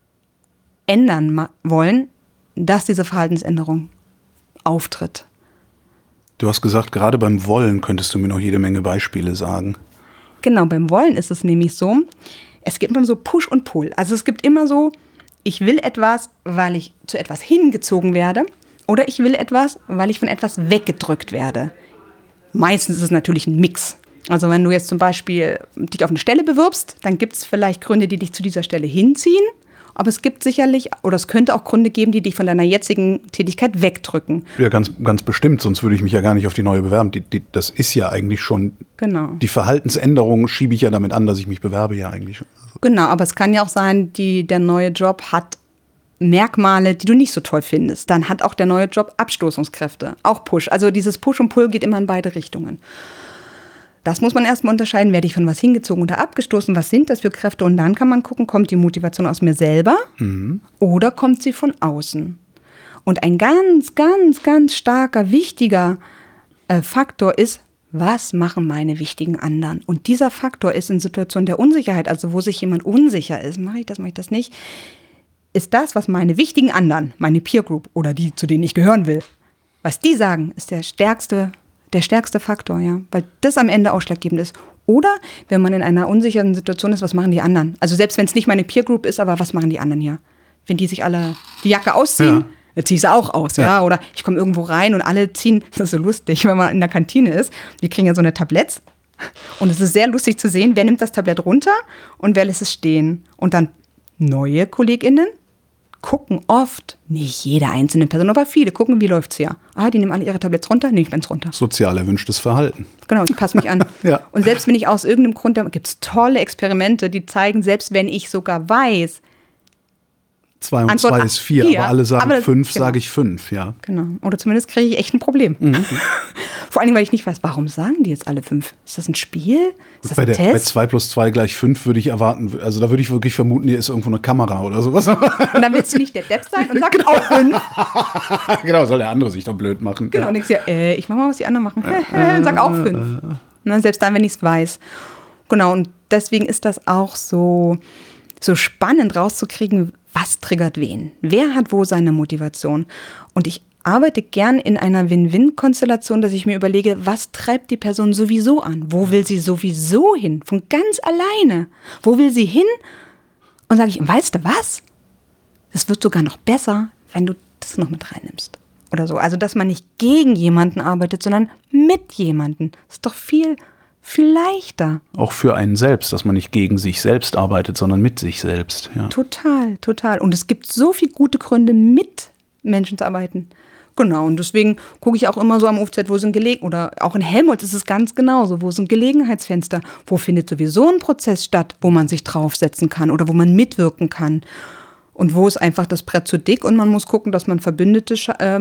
S3: ändern wollen, dass diese Verhaltensänderung auftritt.
S1: Du hast gesagt, gerade beim Wollen könntest du mir noch jede Menge Beispiele sagen.
S3: Genau, beim Wollen ist es nämlich so, es gibt immer so Push und Pull. Also es gibt immer so, ich will etwas, weil ich zu etwas hingezogen werde, oder ich will etwas, weil ich von etwas weggedrückt werde. Meistens ist es natürlich ein Mix. Also wenn du jetzt zum Beispiel dich auf eine Stelle bewirbst, dann gibt es vielleicht Gründe, die dich zu dieser Stelle hinziehen. Aber es gibt sicherlich, oder es könnte auch Gründe geben, die dich von deiner jetzigen Tätigkeit wegdrücken.
S1: Ja, ganz, ganz bestimmt, sonst würde ich mich ja gar nicht auf die neue bewerben. Das ist ja eigentlich schon,
S3: Genau.
S1: Die Verhaltensänderung schiebe ich ja damit an, dass ich mich bewerbe ja eigentlich schon.
S3: Genau, aber es kann ja auch sein, der neue Job hat Merkmale, die du nicht so toll findest. Dann hat auch der neue Job Abstoßungskräfte, auch Push. Also dieses Push und Pull geht immer in beide Richtungen. Das muss man erstmal unterscheiden, werde ich von was hingezogen oder abgestoßen, was sind das für Kräfte? Und dann kann man gucken, kommt die Motivation aus mir selber oder kommt sie von außen? Und ein ganz, ganz, ganz starker, wichtiger Faktor ist, was machen meine wichtigen anderen? Und dieser Faktor ist in Situationen der Unsicherheit, also wo sich jemand unsicher ist, mache ich das nicht, ist das, was meine wichtigen anderen, meine Peer Group oder die, zu denen ich gehören will, was die sagen, ist der stärkste Faktor, ja, weil das am Ende ausschlaggebend ist. Oder wenn man in einer unsicheren Situation ist, was machen die anderen? Also selbst wenn es nicht meine Peer Group ist, aber was machen die anderen hier? Wenn die sich alle die Jacke ausziehen, dann ziehe ich sie auch aus, ja. Oder ich komme irgendwo rein und alle ziehen, das ist so lustig, wenn man in der Kantine ist, wir kriegen ja so eine Tabletts und es ist sehr lustig zu sehen, wer nimmt das Tablett runter und wer lässt es stehen. Und dann neue KollegInnen gucken oft, nicht jede einzelne Person, aber viele gucken, wie läuft's hier. Die nehmen alle ihre Tabletts runter, nehme ich meins runter.
S1: Sozial erwünschtes Verhalten.
S3: Genau, ich passe mich an.
S1: Ja.
S3: Und selbst wenn ich aus irgendeinem Grund, da gibt es tolle Experimente, die zeigen, selbst wenn ich sogar weiß,
S1: 2 und
S3: Antwort
S1: 2 ist 4,
S3: vier,
S1: aber alle sagen
S3: aber
S1: 5,
S3: genau.
S1: sage ich 5, ja.
S3: genau, oder zumindest kriege ich echt ein Problem. Vor allem, weil ich nicht weiß, warum sagen die jetzt alle 5? Ist das ein Spiel? Ist das
S1: Bei
S3: ein
S1: 2
S3: Test?
S1: plus 2 gleich 5 würde ich erwarten, also da würde ich wirklich vermuten, hier ist irgendwo eine Kamera oder sowas.
S3: Und dann willst du nicht der Depp sein und sagst auch 5.
S1: Genau, soll der andere sich doch blöd machen.
S3: Genau, und ich sage, ich mach mal, was die anderen machen. Sag auch 5. Selbst dann, wenn ich es weiß. Genau, und deswegen ist das auch so spannend rauszukriegen, was triggert wen. Wer hat wo seine Motivation? Und ich arbeite gern in einer Win-Win-Konstellation, dass ich mir überlege, was treibt die Person sowieso an? Wo will sie sowieso hin? Von ganz alleine. Wo will sie hin? Und sage ich, weißt du was? Es wird sogar noch besser, wenn du das noch mit reinnimmst. Oder so. Also, dass man nicht gegen jemanden arbeitet, sondern mit jemanden. Das ist doch viel leichter.
S1: Auch für einen selbst, dass man nicht gegen sich selbst arbeitet, sondern mit sich selbst. Ja.
S3: Total, total. Und es gibt so viele gute Gründe, mit Menschen zu arbeiten. Genau, und deswegen gucke ich auch immer so am UFZ, wo sind oder auch in Helmholtz ist es ganz genauso, wo sind Gelegenheitsfenster, wo findet sowieso ein Prozess statt, wo man sich draufsetzen kann oder wo man mitwirken kann. Und wo ist einfach das Brett zu dick und man muss gucken, dass man Verbündete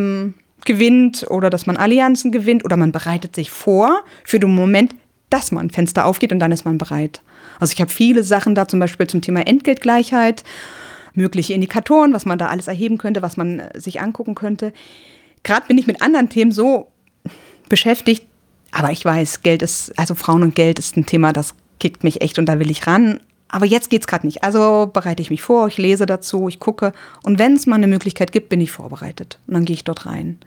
S3: gewinnt oder dass man Allianzen gewinnt oder man bereitet sich vor für den Moment, dass man ein Fenster aufgeht und dann ist man bereit. Also ich habe viele Sachen da zum Beispiel zum Thema Entgeltgleichheit, mögliche Indikatoren, was man da alles erheben könnte, was man sich angucken könnte. Gerade bin ich mit anderen Themen so beschäftigt, aber ich weiß, Frauen und Geld ist ein Thema, das kickt mich echt und da will ich ran. Aber jetzt geht's gerade nicht. Also bereite ich mich vor, ich lese dazu, ich gucke und wenn es mal eine Möglichkeit gibt, bin ich vorbereitet und dann gehe ich dort rein.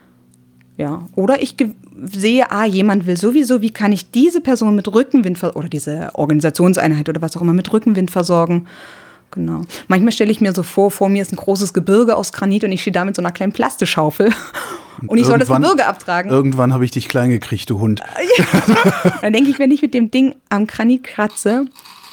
S3: Ja, oder ich sehe, jemand will sowieso, wie kann ich diese Person mit Rückenwind oder diese Organisationseinheit oder was auch immer mit Rückenwind versorgen. Genau. Manchmal stelle ich mir so vor mir ist ein großes Gebirge aus Granit und ich stehe da mit so einer kleinen Plastischaufel und ich soll das Gebirge abtragen.
S1: Irgendwann habe ich dich klein gekriegt, du Hund.
S3: Dann denke ich, wenn ich mit dem Ding am Granit kratze,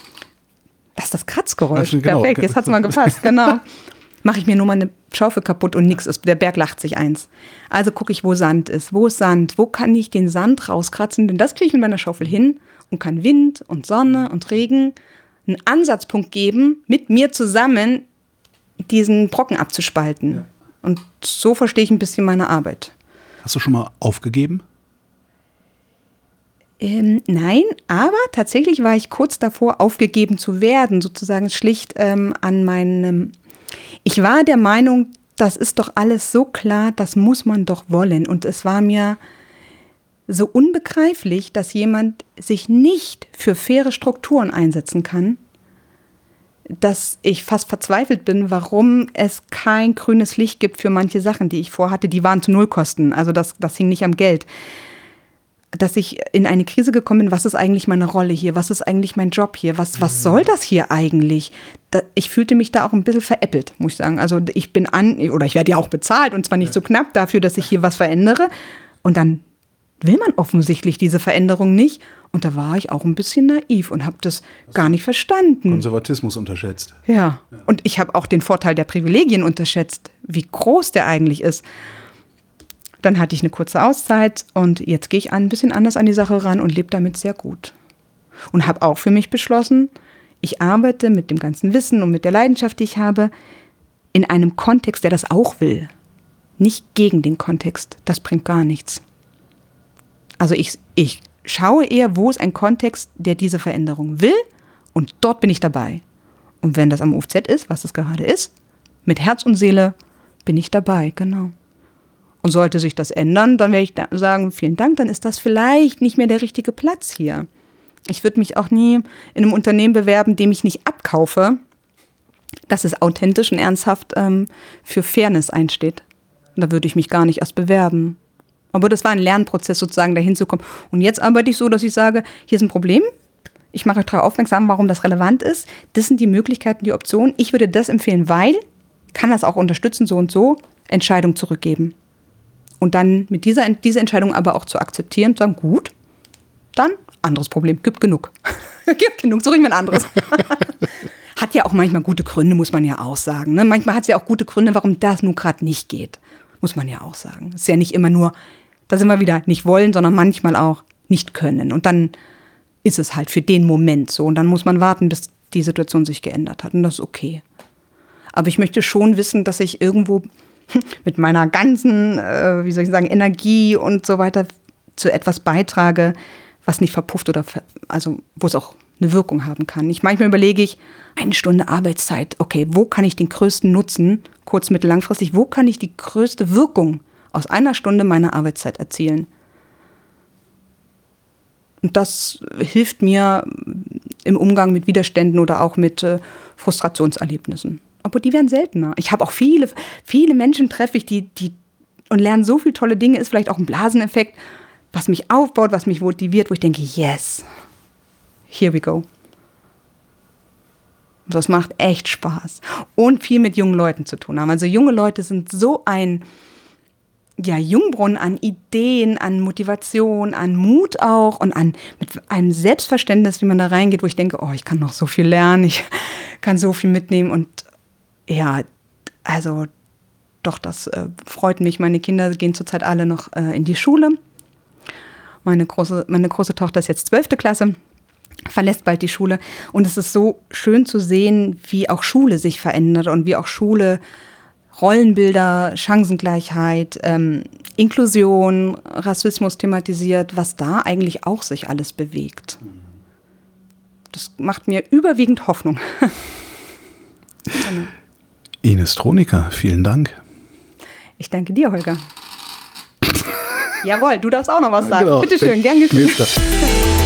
S3: das ist das Kratzgeräusch.
S1: Genau.
S3: Perfekt, jetzt hat es mal gepasst, genau. Mache ich mir nur mal eine Schaufel kaputt und nichts ist. Der Berg lacht sich eins. Also gucke ich, wo Sand ist. Wo ist Sand? Wo kann ich den Sand rauskratzen? Denn das kriege ich mit meiner Schaufel hin und kann Wind und Sonne und Regen einen Ansatzpunkt geben, mit mir zusammen diesen Brocken abzuspalten. Ja. Und so verstehe ich ein bisschen meine Arbeit.
S1: Hast du schon mal aufgegeben?
S3: Nein, aber tatsächlich war ich kurz davor, aufgegeben zu werden, sozusagen schlicht an meinem... Ich war der Meinung, das ist doch alles so klar, das muss man doch wollen. Und es war mir so unbegreiflich, dass jemand sich nicht für faire Strukturen einsetzen kann, dass ich fast verzweifelt bin, warum es kein grünes Licht gibt für manche Sachen, die ich vorhatte. Die waren zu Nullkosten, also das hing nicht am Geld. Dass ich in eine Krise gekommen bin, was ist eigentlich meine Rolle hier, was ist eigentlich mein Job hier, was soll das hier eigentlich? Ich fühlte mich da auch ein bisschen veräppelt, muss ich sagen. Also ich werde ja auch bezahlt und zwar nicht so knapp dafür, dass ich hier was verändere. Und dann will man offensichtlich diese Veränderung nicht. Und da war ich auch ein bisschen naiv und habe das gar nicht verstanden.
S1: Konservatismus unterschätzt.
S3: Ja, und ich habe auch den Vorteil der Privilegien unterschätzt, wie groß der eigentlich ist. Dann hatte ich eine kurze Auszeit und jetzt gehe ich ein bisschen anders an die Sache ran und lebe damit sehr gut. Und habe auch für mich beschlossen, ich arbeite mit dem ganzen Wissen und mit der Leidenschaft, die ich habe, in einem Kontext, der das auch will. Nicht gegen den Kontext. Das bringt gar nichts. Also ich schaue eher, wo ist ein Kontext, der diese Veränderung will, und dort bin ich dabei. Und wenn das am UFZ ist, was es gerade ist, mit Herz und Seele bin ich dabei, genau. Und sollte sich das ändern, dann werde ich sagen, vielen Dank, dann ist das vielleicht nicht mehr der richtige Platz hier. Ich würde mich auch nie in einem Unternehmen bewerben, dem ich nicht abkaufe, dass es authentisch und ernsthaft für Fairness einsteht. Und da würde ich mich gar nicht erst bewerben. Aber das war ein Lernprozess sozusagen, dahin zu kommen. Und jetzt arbeite ich so, dass ich sage, hier ist ein Problem. Ich mache euch darauf aufmerksam, warum das relevant ist. Das sind die Möglichkeiten, die Optionen. Ich würde das empfehlen, weil, kann das auch unterstützen, so und so, Entscheidung zurückgeben. Und dann mit diese Entscheidung aber auch zu akzeptieren und sagen, gut, dann anderes Problem, gibt genug. Gibt genug, suche ich mir ein anderes. Hat ja auch manchmal gute Gründe, muss man ja auch sagen. Ne? Manchmal hat es ja auch gute Gründe, warum das nun gerade nicht geht. Muss man ja auch sagen. Es ist ja nicht immer nur, da sind wir wieder, nicht wollen, sondern manchmal auch nicht können. Und dann ist es halt für den Moment so. Und dann muss man warten, bis die Situation sich geändert hat. Und das ist okay. Aber ich möchte schon wissen, dass ich irgendwo mit meiner ganzen, Energie und so weiter zu etwas beitrage, was nicht verpufft oder, also wo es auch eine Wirkung haben kann. Manchmal überlege ich, 1 Stunde Arbeitszeit, okay, wo kann ich den größten Nutzen, kurz-, mittel-, langfristig, wo kann ich die größte Wirkung aus 1 Stunde meiner Arbeitszeit erzielen? Und das hilft mir im Umgang mit Widerständen oder auch mit Frustrationserlebnissen. Aber die werden seltener. Ich habe auch viele Menschen treffe ich, die und lernen so viele tolle Dinge, ist vielleicht auch ein Blaseneffekt, was mich aufbaut, was mich motiviert, wo ich denke, yes, here we go. Das macht echt Spaß. Und viel mit jungen Leuten zu tun haben. Also junge Leute sind so ein Jungbrunnen an Ideen, an Motivation, an Mut auch und mit einem Selbstverständnis, wie man da reingeht, wo ich denke, oh, ich kann noch so viel lernen, ich kann so viel mitnehmen. Und ja, also doch, das freut mich. Meine Kinder gehen zurzeit alle noch in die Schule. Meine große Tochter ist jetzt 12. Klasse. Verlässt bald die Schule. Und es ist so schön zu sehen, wie auch Schule sich verändert und wie auch Schule Rollenbilder, Chancengleichheit, Inklusion, Rassismus thematisiert, was da eigentlich auch sich alles bewegt. Das macht mir überwiegend Hoffnung.
S1: Ines Tronica, vielen Dank.
S3: Ich danke dir, Holger. Jawohl, du darfst auch noch was sagen.
S1: Genau.
S3: Bitte schön, gern geschehen.
S1: Nächster.